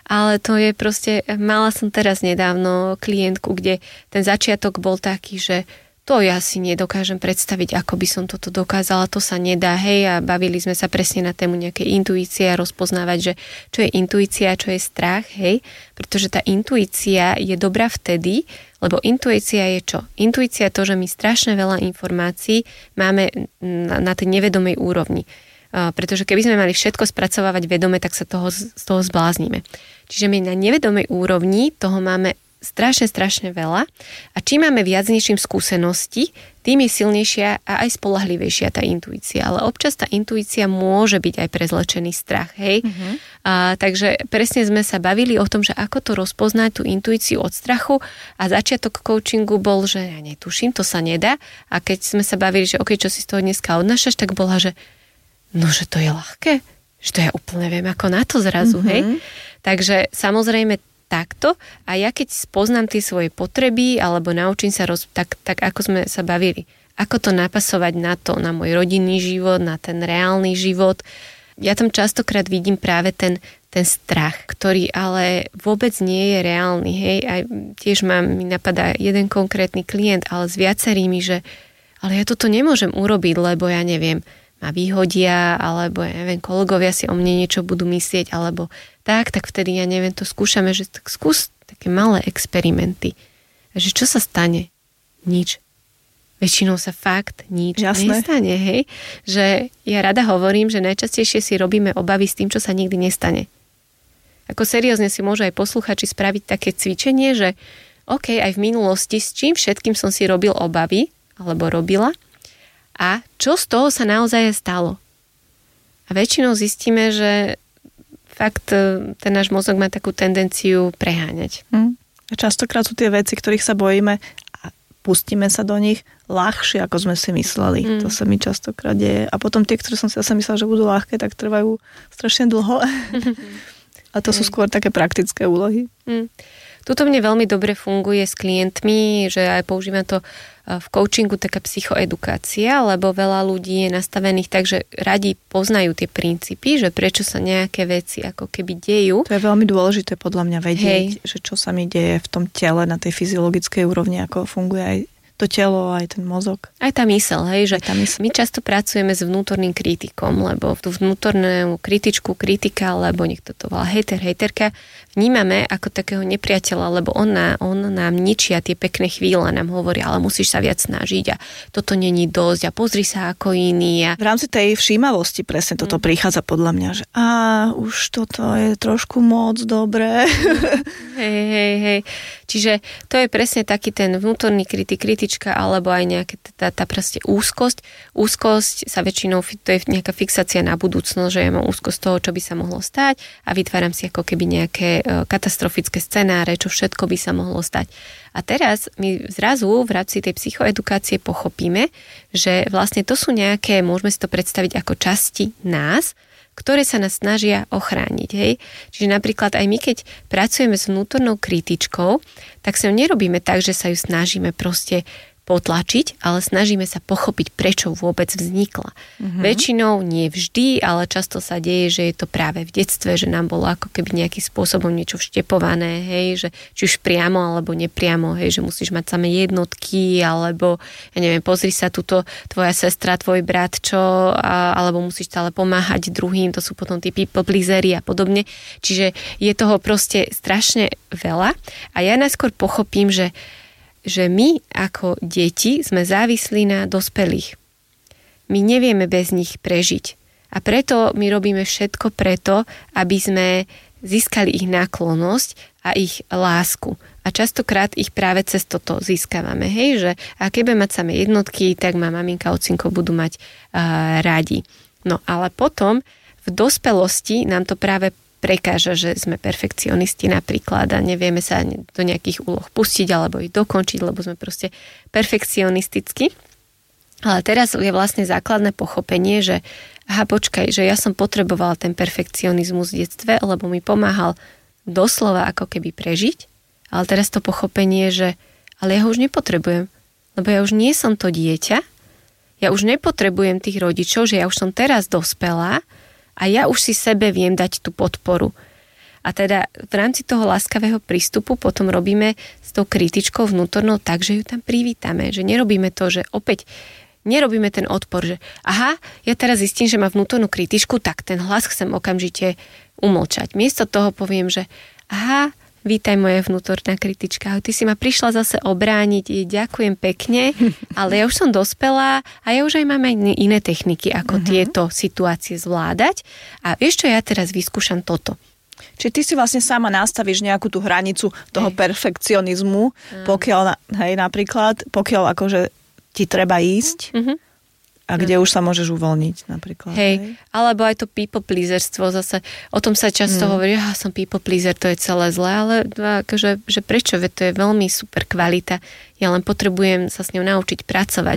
ale to je proste, mala som teraz nedávno klientku, kde ten začiatok bol taký, že to ja si nedokážem predstaviť, ako by som toto dokázala, to sa nedá, hej, a bavili sme sa presne na tému nejakej intuície a rozpoznávať, že čo je intuícia, čo je strach, hej, pretože tá intuícia je dobrá vtedy, lebo intuícia je čo? Intuícia je to, že my strašne veľa informácií máme na tej nevedomej úrovni. Pretože keby sme mali všetko spracovávať vedome, tak sa z toho zbláznime. Čiže my na nevedomej úrovni toho máme strašne veľa a čím máme viac niečím skúsenosti, tým je silnejšia a aj spoľahlivejšia tá intuícia. Ale občas tá intuícia môže byť aj prezlečený strach, hej? Mm-hmm. Takže presne sme sa bavili o tom, že ako to rozpoznať tú intuíciu od strachu a začiatok coachingu bol, že ja netuším, to sa nedá a keď sme sa bavili, že ok, čo si z toho dneska odnášaš, tak bola, že no, že to je ľahké, že to ja úplne viem ako na to zrazu, hej? Takže samozrejme takto a ja keď spoznám tie svoje potreby alebo naučím sa tak ako sme sa bavili, ako to napasovať na to, na môj rodinný život, na ten reálny život. Ja tam častokrát vidím práve ten strach, ktorý ale vôbec nie je reálny. Hej? Aj tiež mi napadá jeden konkrétny klient, ale s viacerými, že ale ja toto nemôžem urobiť, lebo ja neviem, ma vyhodia, alebo ja neviem, kolegovia si o mne niečo budú myslieť, alebo tak vtedy, ja neviem, to skúšame, že tak skús také malé experimenty. A že čo sa stane? Nič. Väčšinou sa fakt nič nestane, hej? Že ja rada hovorím, že najčastejšie si robíme obavy s tým, čo sa nikdy nestane. Ako seriózne si môžu aj posluchači spraviť také cvičenie, že OK, aj v minulosti s čím všetkým som si robil obavy, alebo robila, a čo z toho sa naozaj stalo. A väčšinou zistíme, že fakt ten náš mozog má takú tendenciu preháňať. A častokrát sú tie veci, ktorých sa bojíme a pustíme sa do nich ľahšie, ako sme si mysleli. To sa mi častokrát deje. A potom tie, ktoré som si zase myslela, že budú ľahké, tak trvajú strašne dlho. A to sú skôr také praktické úlohy. Tuto mne veľmi dobre funguje s klientmi, že aj používam to v coachingu taká psychoedukácia, lebo veľa ľudí je nastavených tak, že radi poznajú tie princípy, že prečo sa nejaké veci ako keby dejú. To je veľmi dôležité podľa mňa vedieť, že čo sa mi deje v tom tele na tej fyziologickej úrovni, ako funguje aj to telo, aj ten mozog. Aj tá myseľ, hej, že my často pracujeme s vnútorným kritikom, lebo tú vnútornú kritičku, kritika, alebo niekto to volá hejterka, vnímame ako takého nepriateľa, lebo on nám ničia tie pekné chvíle, nám hovorí, ale musíš sa viac snažiť a toto není dosť a pozri sa ako iný. V rámci tej všímavosti presne toto prichádza podľa mňa, že už toto je trošku moc dobré. Hej. Čiže to je presne taký ten vnútorný kritička, alebo aj nejaká tá proste úzkosť. Úzkosť sa väčšinou, to je nejaká fixácia na budúcnosť, že ja mám úzkosť toho, čo by sa mohlo stať a vytváram si ako keby nejaké katastrofické scenáre, čo všetko by sa mohlo stať. A teraz my zrazu v rámci tej psychoedukácie pochopíme, že vlastne to sú nejaké, môžeme si to predstaviť ako časti nás, ktoré sa nás snažia ochrániť. Hej? Čiže napríklad aj my, keď pracujeme s vnútornou kritičkou, tak sa nerobíme tak, že sa ju snažíme proste potlačiť, ale snažíme sa pochopiť, prečo vôbec vznikla. Väčšinou nie vždy, ale často sa deje, že je to práve v detstve, že nám bolo ako keby nejakým spôsobom niečo vštepované, hej, že či už priamo alebo nepriamo, hej, že musíš mať samé jednotky, alebo ja neviem, pozri sa tuto tvoja sestra, tvoj brat, čo, alebo musíš stále pomáhať druhým, to sú potom tí people pleasery a podobne. Čiže je toho proste strašne veľa a ja najskôr pochopím, že my ako deti sme závislí na dospelých. My nevieme bez nich prežiť. A preto my robíme všetko preto, aby sme získali ich náklonnosť a ich lásku. A častokrát ich práve cez toto získavame. Hej, že a keď budeme mať samé jednotky, tak ma maminka, ocinko budú mať radi. No ale potom v dospelosti nám to práve prekáža, že sme perfekcionisti napríklad a nevieme sa do nejakých úloh pustiť alebo ich dokončiť, lebo sme proste perfekcionisticky. Ale teraz je vlastne základné pochopenie, že počkaj, že ja som potrebovala ten perfekcionizmus v detstve, lebo mi pomáhal doslova ako keby prežiť, ale teraz to pochopenie, že ale ja ho už nepotrebujem, lebo ja už nie som to dieťa, ja už nepotrebujem tých rodičov, že ja už som teraz dospelá a ja už si sebe viem dať tú podporu. A teda v rámci toho láskavého prístupu potom robíme s tou kritičkou vnútornou tak, že ju tam privítame. Že nerobíme to, že opäť nerobíme ten odpor, že aha, ja teraz zistím, že má vnútornú kritičku, tak ten hlas chcem okamžite umlčať. Miesto toho poviem, že aha, vítaj moja vnútorná kritička, ty si ma prišla zase obrániť, ďakujem pekne, ale ja už som dospelá a ja už aj mám aj iné techniky, ako tieto situácie zvládať. A vieš čo, ja teraz vyskúšam toto. Čiže ty si vlastne sama nastavíš nejakú tú hranicu toho perfekcionizmu, pokiaľ, napríklad, pokiaľ akože ti treba ísť a kde už sa môžeš uvoľniť napríklad. Hej, alebo aj to people pleaserstvo zase, o tom sa často hovorí, ja som people pleaser, to je celé zlé, ale akože, že prečo, veď to je veľmi super kvalita, ja len potrebujem sa s ňou naučiť pracovať,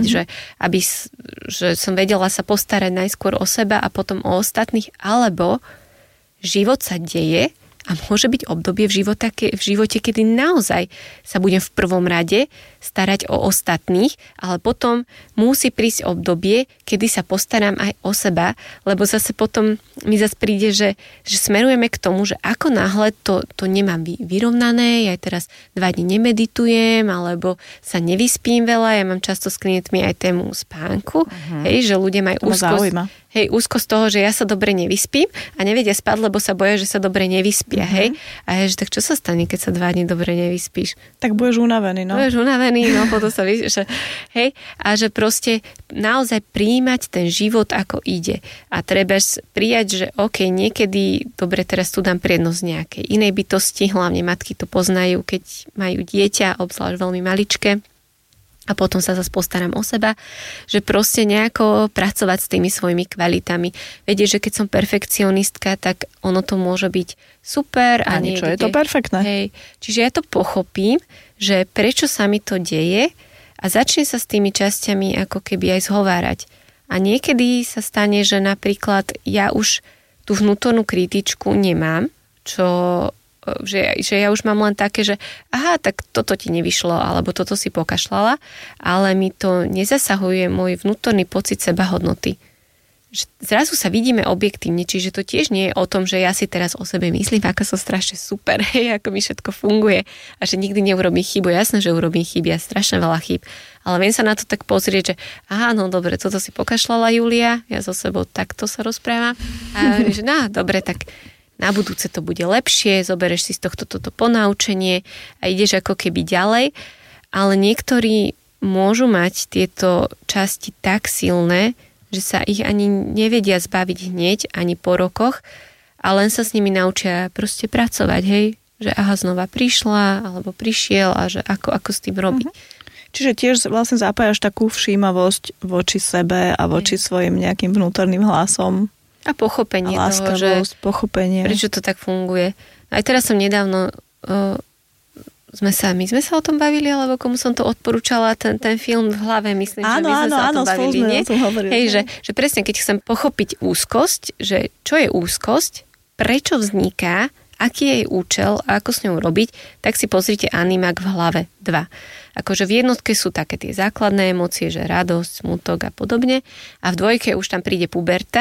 že som vedela sa postarať najskôr o seba a potom o ostatných, alebo život sa deje a môže byť obdobie v živote, kedy naozaj sa budem v prvom rade starať o ostatných, ale potom musí prísť obdobie, kedy sa postaram aj o seba, lebo zase potom mi zase príde, že smerujeme k tomu, že ako náhle to nemám vyrovnané, ja teraz 2 dni nemeditujem, alebo sa nevyspím veľa, ja mám často s klientmi aj tému spánku, hej, že ľudia majú úzkosť toho, že ja sa dobre nevyspím a nevedia spať, lebo sa boja, že sa dobre nevyspia, hej. A je, že tak čo sa stane, keď sa 2 dni dobre nevyspíš? Tak budeš unavený, no. Budeš unavený, no, potom sa že hej. A že proste naozaj prijímať ten život, ako ide. A treba prijať, že OK, niekedy, dobre, teraz tu dám prednosť nejakej inej bytosti, hlavne matky to poznajú, keď majú dieťa, obzvlášť veľmi maličké, a potom sa zase postaram o seba, že proste nejako pracovať s tými svojimi kvalitami. Vedieť, že keď som perfekcionistka, tak ono to môže byť super. A niečo je to perfektné. Hej, čiže ja to pochopím, že prečo sa mi to deje a začne sa s tými časťami ako keby aj zhovárať. A niekedy sa stane, že napríklad ja už tú vnútornú kritičku nemám, že ja už mám len také, že aha, tak toto ti nevyšlo, alebo toto si pokašľala, ale mi to nezasahuje môj vnútorný pocit sebahodnoty. Zrazu sa vidíme objektívne, čiže to tiež nie je o tom, že ja si teraz o sebe myslím, aká som strašne super, hej, ako mi všetko funguje a že nikdy neurobím chybu. Jasné, že urobím chyby a strašne veľa chýb, ale viem sa na to tak pozrieť, že aha, no dobre, toto si pokašľala Julia, ja so sebou takto sa rozprávam a že dobre, tak na budúce to bude lepšie, zoberieš si z tohto toto ponaučenie a ideš ako keby ďalej, ale niektorí môžu mať tieto časti tak silné, že sa ich ani nevedia zbaviť hneď, ani po rokoch, a len sa s nimi naučia proste pracovať, hej, že aha, znova prišla, alebo prišiel a že ako s tým robiť. Čiže tiež vlastne zapájaš takú všímavosť voči sebe a voči svojim nejakým vnútorným hlasom. A pochopenie toho, že prečo to tak funguje. Aj teraz som nedávno sme sa o tom bavili, alebo komu som to odporúčala, ten film v hlave, myslím, že my sme sa o tom bavili, nie? Hej, že presne, keď chcem pochopiť úzkosť, že čo je úzkosť, prečo vzniká, aký je jej účel a ako s ňou robiť, tak si pozrite Animák v hlave 2. Akože v jednotke sú také tie základné emócie, že radosť, smutok a podobne. A v 2 už tam príde puberta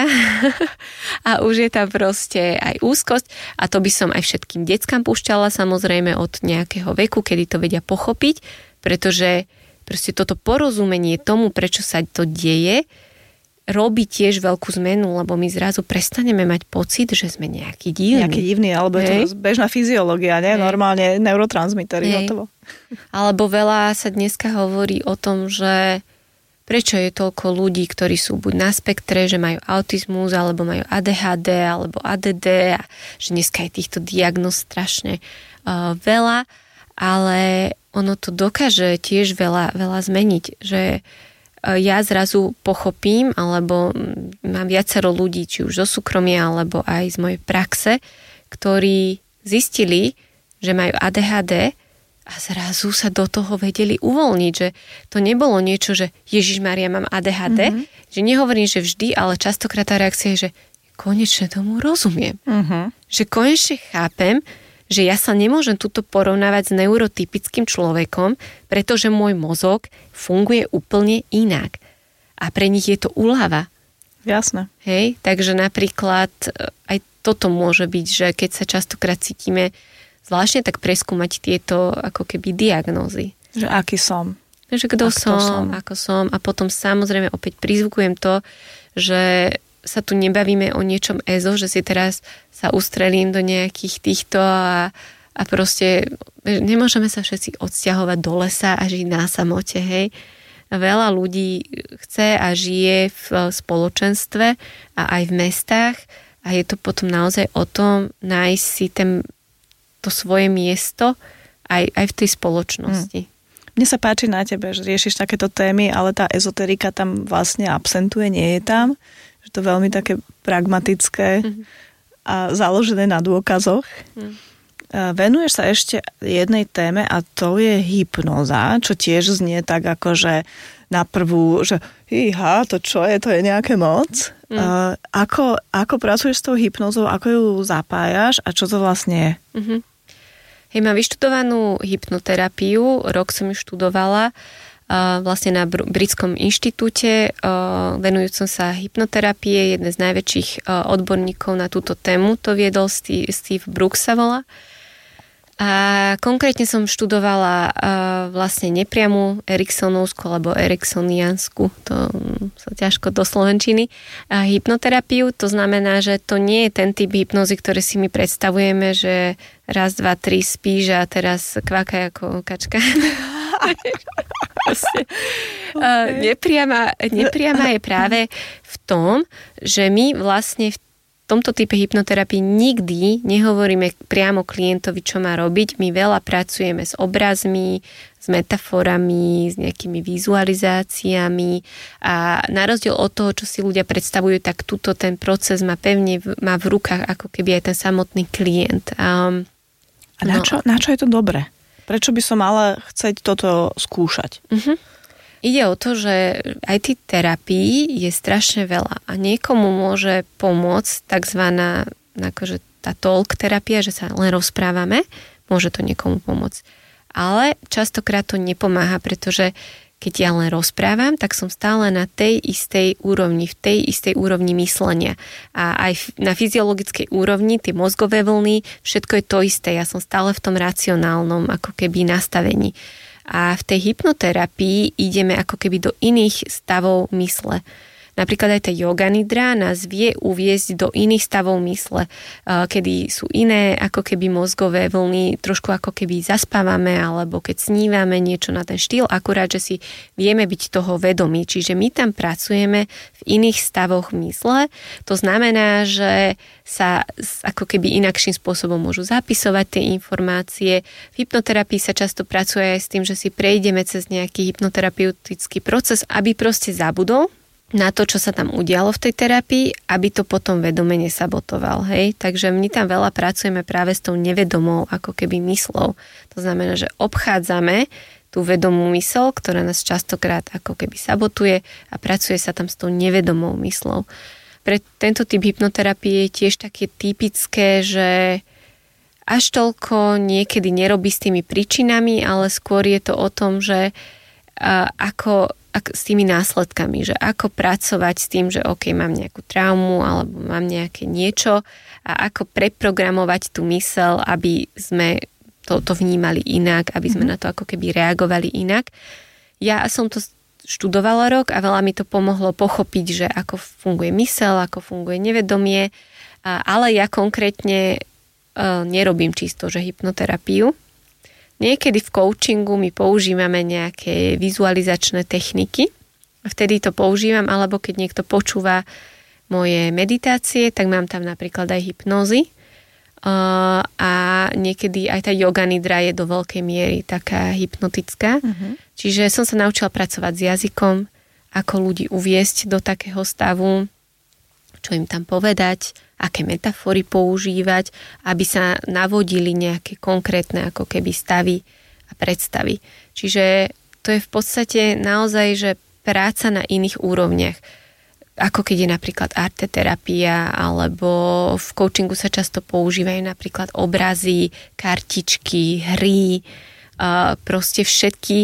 a už je tam proste aj úzkosť. A to by som aj všetkým deckám púšťala, samozrejme od nejakého veku, kedy to vedia pochopiť, pretože proste toto porozumenie tomu, prečo sa to deje, robí tiež veľkú zmenu, lebo my zrazu prestaneme mať pocit, že sme nejaký divný. Nejaký divný, alebo je to bežná fyziológia, nie? Normálne neurotransmitery, hotovo. Alebo veľa sa dneska hovorí o tom, že prečo je toľko ľudí, ktorí sú buď na spektre, že majú autizmus, alebo majú ADHD, alebo ADD, a že dneska je týchto diagnóz strašne veľa, ale ono to dokáže tiež veľa zmeniť, že ja zrazu pochopím, alebo mám viacero ľudí, či už zo súkromia, alebo aj z mojej praxe, ktorí zistili, že majú ADHD a zrazu sa do toho vedeli uvoľniť, že to nebolo niečo, že Ježišmária, mám ADHD, že nehovorím, že vždy, ale častokrát tá reakcia je, že konečne tomu rozumiem. Že konečne chápem, že ja sa nemôžem tuto porovnávať s neurotypickým človekom, pretože môj mozog funguje úplne inak. A pre nich je to úľava. Jasné. Hej, takže napríklad aj toto môže byť, že keď sa častokrát cítime zvláštne, tak preskúmať tieto ako keby diagnózy. Že aký som. Že kto som, ako som. A potom samozrejme opäť prizvukujem to, že sa tu nebavíme o niečom EZO, že si teraz sa ustrelím do nejakých týchto a proste nemôžeme sa všetci odsťahovať do lesa a žiť na samote, hej. Veľa ľudí chce a žije v spoločenstve a aj v mestách a je to potom naozaj o tom nájsť si to svoje miesto aj v tej spoločnosti. Mne sa páči na tebe, že riešiš takéto témy, ale tá ezoterika tam vlastne absentuje, nie je tam. Že to je veľmi také pragmatické a založené na dôkazoch. Venuješ sa ešte jednej téme a to je hypnoza, čo tiež znie tak ako, že na prvú, že to čo je, to je nejaké moc. Ako pracuješ s tou hypnozou, ako ju zapájaš a čo to vlastne je? Hej, mám vyštudovanú hypnoterapiu, rok som ju študovala vlastne na Britskom inštitúte, venujúcom sa hypnoterapie, jeden z najväčších odborníkov na túto tému, to viedol Steve Brooks sa volá. A konkrétne som študovala vlastne nepriamu Eriksonovskú alebo eriksoniansku, to sa ťažko do slovenčiny, hypnoterapiu. To znamená, že to nie je ten typ hypnozy, ktoré si my predstavujeme, že raz, dva, tri spíš a teraz kvákaj ako kačka. Nepriama je práve v tom, že my vlastne v tomto type hypnoterapii nikdy nehovoríme priamo klientovi, čo má robiť. My veľa pracujeme s obrazmi, s metaforami, s nejakými vizualizáciami a na rozdiel od toho, čo si ľudia predstavujú, tak tuto ten proces má v rukách ako keby aj ten samotný klient. Na čo je to dobré? Prečo by som mala chcieť toto skúšať? Ide o to, že aj tých terapií je strašne veľa a niekomu môže pomôcť takzvaná akože tá talk terapia, že sa len rozprávame, môže to niekomu pomôcť. Ale častokrát to nepomáha, pretože keď ja len rozprávam, tak som stále na tej istej úrovni, v tej istej úrovni myslenia. A aj na fyziologickej úrovni, tie mozgové vlny, všetko je to isté. Ja som stále v tom racionálnom ako keby nastavení. A v tej hypnoterapii ideme ako keby do iných stavov mysle. Napríklad aj tá yoga nidra nás vie uviesť do iných stavov mysle, kedy sú iné ako keby mozgové vlny, trošku ako keby zaspávame, alebo keď snívame niečo na ten štýl, akurát, že si vieme byť toho vedomí. Čiže my tam pracujeme v iných stavoch mysle. To znamená, že sa ako keby inakším spôsobom môžu zapisovať tie informácie. V hypnoterapii sa často pracuje aj s tým, že si prejdeme cez nejaký hypnoterapeutický proces, aby proste zabudol na to, čo sa tam udialo v tej terapii, aby to potom vedome nesabotoval. Hej? Takže my tam veľa pracujeme práve s tou nevedomou ako keby myslou. To znamená, že obchádzame tú vedomú mysl, ktorá nás častokrát ako keby sabotuje a pracuje sa tam s tou nevedomou myslou. Pre tento typ hypnoterapie je tiež také typické, že až toľko niekedy nerobí s tými príčinami, ale skôr je to o tom, že ako s tými následkami, že ako pracovať s tým, že OK, mám nejakú traumu alebo mám nejaké niečo a ako preprogramovať tú myseľ, aby sme to vnímali inak, aby sme na to ako keby reagovali inak. Ja som to študovala rok a veľa mi to pomohlo pochopiť, že ako funguje myseľ, ako funguje nevedomie, ale ja konkrétne nerobím čisto, že hypnoterapiu. Niekedy v coachingu my používame nejaké vizualizačné techniky. Vtedy to používam, alebo keď niekto počúva moje meditácie, tak mám tam napríklad aj hypnózy. A niekedy aj tá yoga nidra je do veľkej miery taká hypnotická. Čiže som sa naučila pracovať s jazykom, ako ľudí uviesť do takého stavu, čo im tam povedať, aké metafory používať, aby sa navodili nejaké konkrétne ako keby stavy a predstavy. Čiže to je v podstate naozaj, že práca na iných úrovniach. Ako keď je napríklad arteterapia, alebo v coachingu sa často používajú napríklad obrazy, kartičky, hry, proste všetky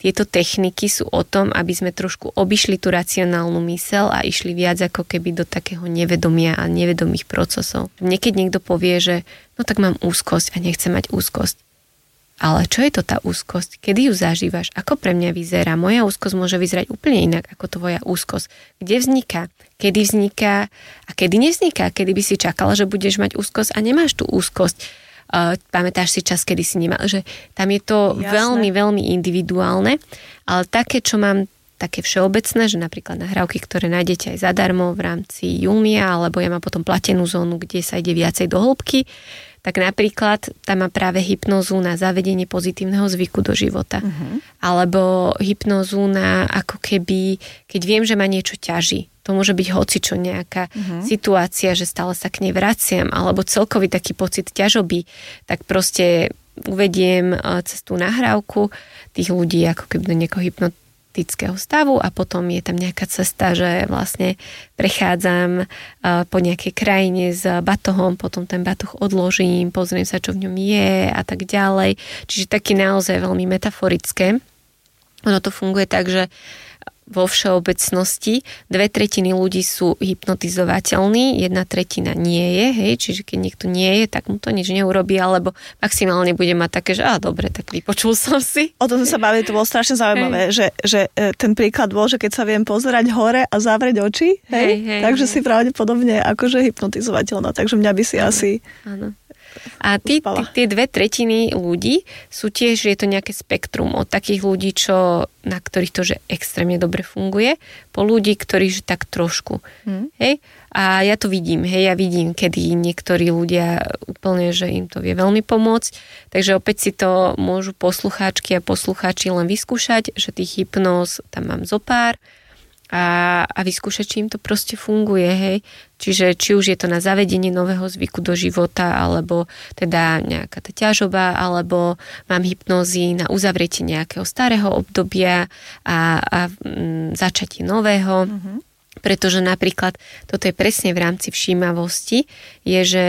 tieto techniky sú o tom, aby sme trošku obišli tú racionálnu myseľ a išli viac ako keby do takého nevedomia a nevedomých procesov. Niekedy niekto povie, že no tak mám úzkosť a nechcem mať úzkosť. Ale čo je to tá úzkosť? Kedy ju zažívaš? Ako pre mňa vyzerá? Moja úzkosť môže vyzerať úplne inak ako tvoja úzkosť. Kde vzniká? Kedy vzniká? A kedy nevzniká? Kedy by si čakala, že budeš mať úzkosť a nemáš tú úzkosť? Pamätáš si čas, kedy si nemal? Že tam je to veľmi, veľmi individuálne, ale také, čo mám také všeobecné, že napríklad nahrávky, ktoré nájdete aj zadarmo v rámci Jumia, alebo ja mám potom platenú zónu, kde sa ide viacej do hĺbky, tak napríklad tam má práve hypnózu na zavedenie pozitívneho zvyku do života. Alebo hypnózu na ako keby, keď viem, že ma niečo ťaží. To môže byť hocičo, nejaká situácia, že stále sa k nej vraciam, alebo celkový taký pocit ťažoby, tak proste uvediem cez tú nahrávku tých ľudí ako keby do nejakého hypnotického stavu a potom je tam nejaká cesta, že vlastne prechádzam po nejakej krajine s batohom, potom ten batoh odložím, pozriem sa, čo v ňom je a tak ďalej. Čiže taký naozaj veľmi metaforické. Ono to funguje tak, že vo všeobecnosti 2/3 ľudí sú hypnotizovateľní, 1/3 nie je, hej, čiže keď niekto nie je, tak mu to nič neurobí, alebo maximálne bude mať také, že dobre, tak vypočul som si. O tom sme sa bavili, to bolo strašne zaujímavé, že ten príklad bol, že keď sa viem pozerať hore a zavrieť oči, hej, takže si pravdepodobne akože hypnotizovateľná, takže mňa by si asi... Áno. A tie 2/3 ľudí sú tiež, je to nejaké spektrum od takých ľudí, na ktorých to, že extrémne dobre funguje, po ľudí, ktorí, že tak trošku. Hej? A ja to vidím, ja vidím, kedy niektorí ľudia úplne, že im to vie veľmi pomôcť. Takže opäť si to môžu poslucháčky a poslucháči len vyskúšať, že tých hypnóz tam mám zopár a vyskúšať, či im to proste funguje, hej. Čiže či už je to na zavedenie nového zvyku do života, alebo teda nejaká tá ťažoba, alebo mám hypnózy na uzavretie nejakého starého obdobia a začatie nového. Pretože napríklad, toto je presne v rámci všímavosti, je, že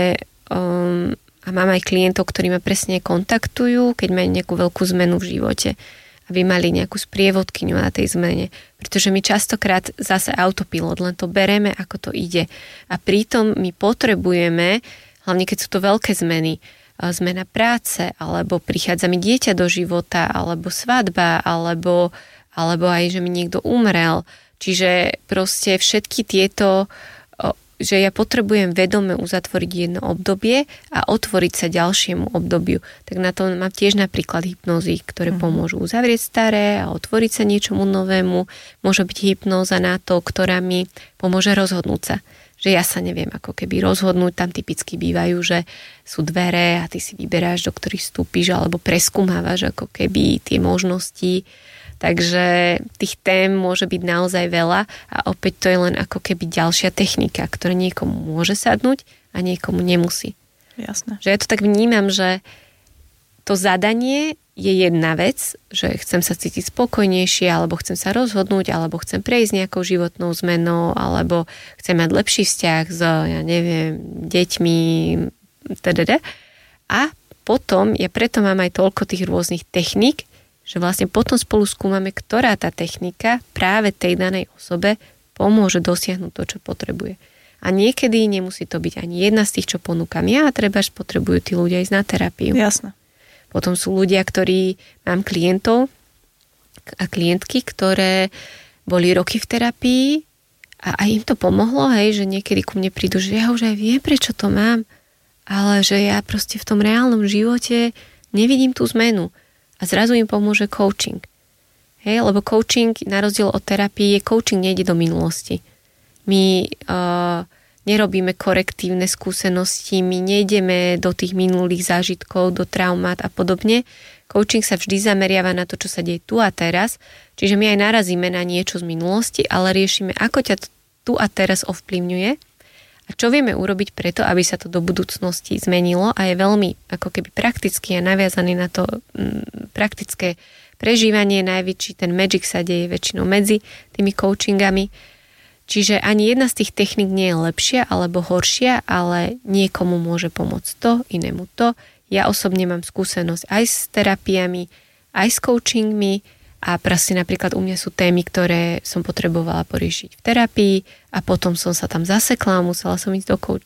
a mám aj klientov, ktorí ma presne kontaktujú, keď majú nejakú veľkú zmenu v živote, aby mali nejakú sprievodkyňu na tej zmene. Pretože my častokrát zase autopilot, len to bereme, ako to ide. A pritom my potrebujeme, hlavne keď sú to veľké zmeny, zmena práce, alebo prichádza mi dieťa do života, alebo svadba, alebo aj, že mi niekto umrel. Čiže proste všetky tieto, že ja potrebujem vedome uzatvoriť jedno obdobie a otvoriť sa ďalšiemu obdobiu. Tak na to mám tiež napríklad hypnózy, ktoré pomôžu uzavrieť staré a otvoriť sa niečomu novému. Môže byť hypnóza na to, ktorá mi pomôže rozhodnúť sa. Že ja sa neviem ako keby rozhodnúť. Tam typicky bývajú, že sú dvere a ty si vyberáš, do ktorých vstúpiš, alebo preskúmávaš ako keby tie možnosti. Takže tých tém môže byť naozaj veľa a opäť to je len ako keby ďalšia technika, ktorá niekomu môže sadnúť a niekomu nemusí. Jasné. Že ja to tak vnímam, že to zadanie je jedna vec, že chcem sa cítiť spokojnejšie, alebo chcem sa rozhodnúť, alebo chcem prejsť nejakou životnou zmenou, alebo chcem mať lepší vzťah s, ja neviem, deťmi, tdd. A potom, ja preto mám aj toľko tých rôznych techník, že vlastne potom spolu skúmame, ktorá tá technika práve tej danej osobe pomôže dosiahnuť to, čo potrebuje. A niekedy nemusí to byť ani jedna z tých, čo ponúkam ja, a trebárs potrebujú tí ľudia ísť na terapiu. Jasné. Potom sú ľudia, ktorí, mám klientov a klientky, ktoré boli roky v terapii a im to pomohlo, hej, že niekedy ku mne prídu, že ja už aj viem, prečo to mám, ale že ja proste v tom reálnom živote nevidím tú zmenu. A zrazu im pomôže coaching. Hej, lebo coaching, na rozdiel od terapie, coaching nejde do minulosti. My nerobíme korektívne skúsenosti, my nejdeme do tých minulých zážitkov, do traumát a podobne. Coaching sa vždy zameriava na to, čo sa deje tu a teraz. Čiže my aj narazíme na niečo z minulosti, ale riešime, ako ťa tu a teraz ovplyvňuje a čo vieme urobiť preto, aby sa to do budúcnosti zmenilo a je veľmi ako keby praktický a naviazaný na to praktické prežívanie. Najväčší ten magic sa deje väčšinou medzi tými coachingami. Čiže ani jedna z tých techník nie je lepšia alebo horšia, ale niekomu môže pomôcť to, inému to. Ja osobne mám skúsenosť aj s terapiami, aj s coachingmi A proste napríklad u mňa sú témy, ktoré som potrebovala poriešiť v terapii a potom som sa tam zasekla a chcela som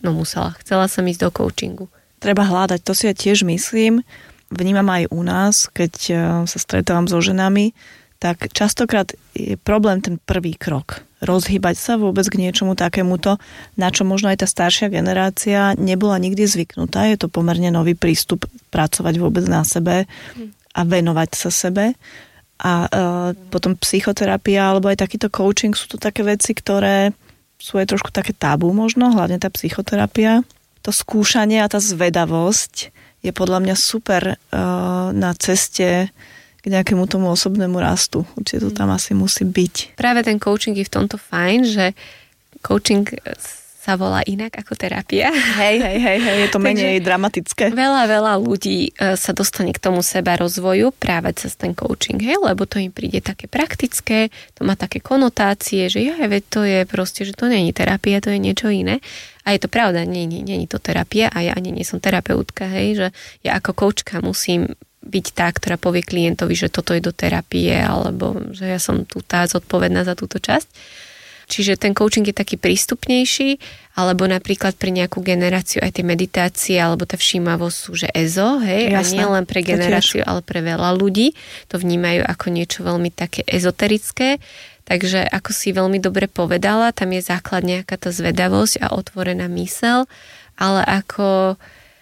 ísť do coachingu. Treba hľadať, to si ja tiež myslím. Vnímam aj u nás, keď sa stretávam so ženami, tak častokrát je problém ten prvý krok. Rozhýbať sa vôbec k niečomu takémuto, na čo možno aj tá staršia generácia nebola nikdy zvyknutá. Je to pomerne nový prístup pracovať vôbec na sebe a venovať sa sebe. A potom psychoterapia alebo aj takýto coaching sú to také veci, ktoré sú aj trošku také tabu možno, hlavne tá psychoterapia. To skúšanie a tá zvedavosť je podľa mňa super na ceste k nejakému tomu osobnému rastu. Určite to tam asi musí byť. Práve ten coaching je v tomto fajn, že coaching sa volá inak ako terapia. Hej, je to menej dramatické. Veľa ľudí sa dostane k tomu seba rozvoju práve cez ten coaching, hej, lebo to im príde také praktické, to má také konotácie, že veď to je proste, že to nie je terapia, to je niečo iné. A je to pravda, nie je to terapia a ja ani nie som terapeutka, hej, že ja ako coachka musím byť tá, ktorá povie klientovi, že toto je do terapie, alebo že ja som tu tá zodpovedná za túto časť. Čiže ten coaching je taký prístupnejší, alebo napríklad pre nejakú generáciu aj tie meditácie, alebo tá všímavosť sú, že EZO, hej, jasné, a nie len pre generáciu, ale pre veľa ľudí. To vnímajú ako niečo veľmi také ezoterické. Takže ako si veľmi dobre povedala, tam je základ nejaká tá zvedavosť a otvorená myseľ, ale ako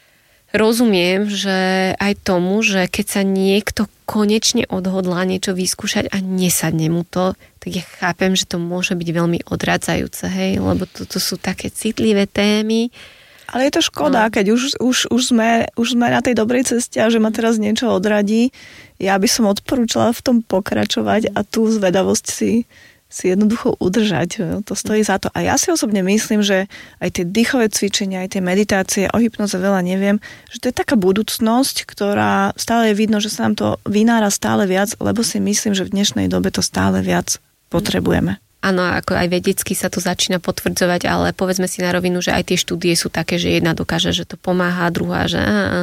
rozumiem, že aj tomu, že keď sa niekto konečne odhodlá niečo vyskúšať a nesadne mu to, tak ja chápem, že to môže byť veľmi odradzajúce, hej, lebo toto sú také citlivé témy. Ale je to škoda, keď už sme na tej dobrej ceste a že ma teraz niečo odradí. Ja by som odporúčala v tom pokračovať a tú zvedavosť si jednoducho udržať. To stojí za to. A ja si osobne myslím, že aj tie dýchové cvičenia, aj tie meditácie, o hypnoze veľa neviem, že to je taká budúcnosť, ktorá stále je vidno, že sa nám to vynára stále viac, lebo si myslím, že v dnešnej dobe to stále viac potrebujeme. Áno, ako aj vedecky sa to začína potvrdzovať, ale povedzme si na rovinu, že aj tie štúdie sú také, že jedna dokáže, že to pomáha, druhá, že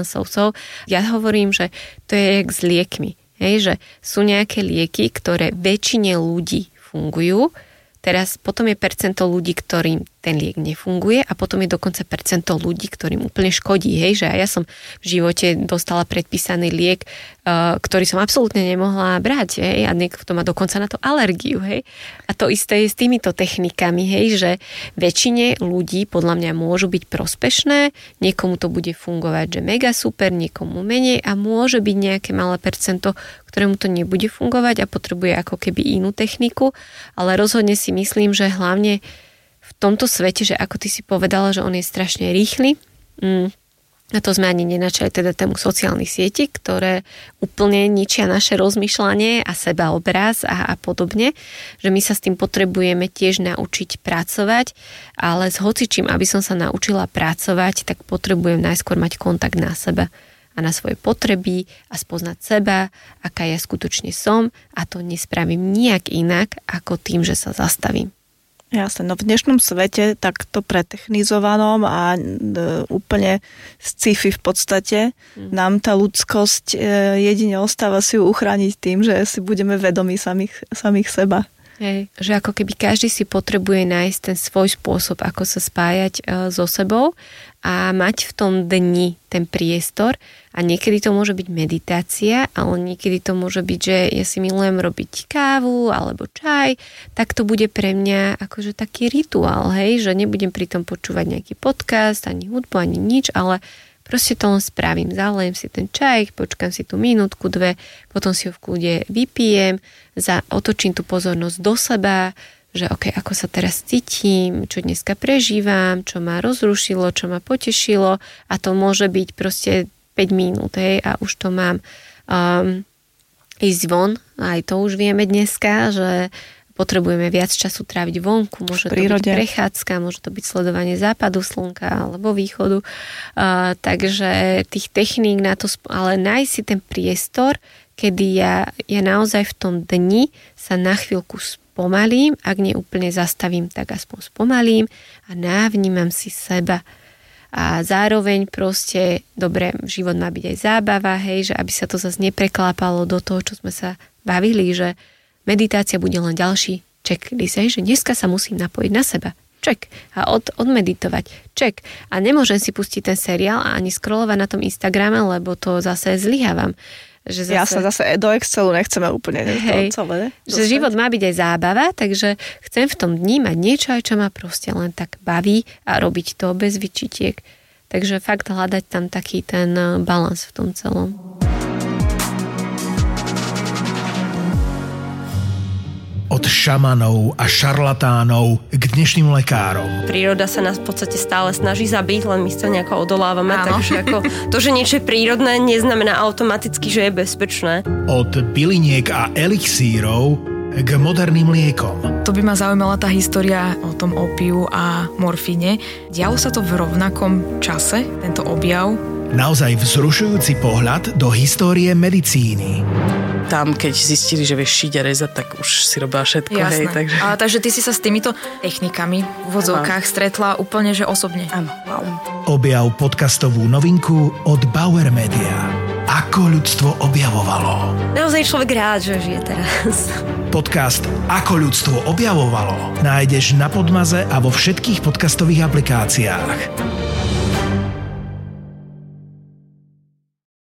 Ja hovorím, že to je jak s liekmi. Hej, že sú nejaké lieky, ktoré väčšine ľudí fungujú. Teraz potom je percento ľudí, ktorým ten liek nefunguje a potom je dokonca percento ľudí, ktorým úplne škodí. Hej, že ja som v živote dostala predpísaný liek, ktorý som absolútne nemohla brať. Hej, a niekto má dokonca na to alergiu. Hej. A to isté je s týmito technikami, hej, že väčšine ľudí podľa mňa môžu byť prospešné, niekomu to bude fungovať, že mega super, niekomu menej a môže byť nejaké malé percento, ktorému to nebude fungovať a potrebuje ako keby inú techniku, ale rozhodne si myslím, že hlavne v tomto svete, že ako ty si povedala, že on je strašne rýchly, a to sme ani nenačali teda tému sociálnych sietí, ktoré úplne ničia naše rozmýšľanie a sebaobraz a podobne, že my sa s tým potrebujeme tiež naučiť pracovať, ale s hocičím, aby som sa naučila pracovať, tak potrebujem najskôr mať kontakt na seba a na svoje potreby a spoznať seba, aká ja skutočne som a to nespravím nijak inak ako tým, že sa zastavím. Jasne, no v dnešnom svete takto pretechnizovanom a úplne sci-fi v podstate nám tá ľudskosť jedine ostáva si ju uchrániť tým, že si budeme vedomí samých seba. Hej, že ako keby každý si potrebuje nájsť ten svoj spôsob, ako sa spájať so sebou a mať v tom dni ten priestor a niekedy to môže byť meditácia, ale niekedy to môže byť, že ja si milujem robiť kávu alebo čaj, tak to bude pre mňa akože taký rituál, hej, že nebudem pri tom počúvať nejaký podcast, ani hudbu, ani nič, ale proste to len spravím, zalejem si ten čaj, počkám si tú minútku, dve, potom si ho v kľude vypijem, otočím tú pozornosť do seba, že ako sa teraz cítim, čo dneska prežívam, čo ma rozrušilo, čo ma potešilo a to môže byť proste 5 minút, hej, a už to mám ísť von, aj to už vieme dneska, že potrebujeme viac času tráviť vonku, môže to byť prechádzka, môže to byť sledovanie západu slnka alebo východu. Takže tých techník na to, ale nájsť si ten priestor, kedy ja naozaj v tom dni sa na chvíľku spomalím, ak nie úplne zastavím, tak aspoň spomalím a navnímam si seba. A zároveň proste, dobre, život má byť aj zábava, hej, že aby sa to zase nepreklápalo do toho, čo sme sa bavili, že meditácia bude len ďalší checklist, že dneska sa musím napojiť na seba. Check. A odmeditovať. Check. A nemôžem si pustiť ten seriál a ani scrollovať na tom Instagrame, lebo to zase zlyhávam. Jasne, zase do Excelu nechceme úplne celé. Že život má byť aj zábava, takže chcem v tom dni mať niečo, aj čo ma proste len tak baví a robiť to bez vyčitiek. Takže fakt hľadať tam taký ten balans v tom celom. Od šamanov a šarlatánov k dnešným lekárom. Príroda sa nás v podstate stále snaží zabiť, len my sa nejako odolávame, takže ako to, že niečo je prírodné, neznamená automaticky, že je bezpečné. Od byliniek a elixírov k moderným liekom. To by ma zaujímala tá história o tom opiu a morfíne. Dialo sa to v rovnakom čase, tento objav? Naozaj vzrušujúci pohľad do histórie medicíny. Tam, keď zistili, že vieš šiť a rezať, tak už si robila všetko. Jasné. Hej, takže... takže ty si sa s týmito technikami v vodzovkách stretla úplne, že osobne. Áno. Objav podcastovú novinku od Bauer Media. Ako ľudstvo objavovalo. Naozaj človek rád, že žije teraz. Podcast Ako ľudstvo objavovalo nájdeš na Podmaze a vo všetkých podcastových aplikáciách.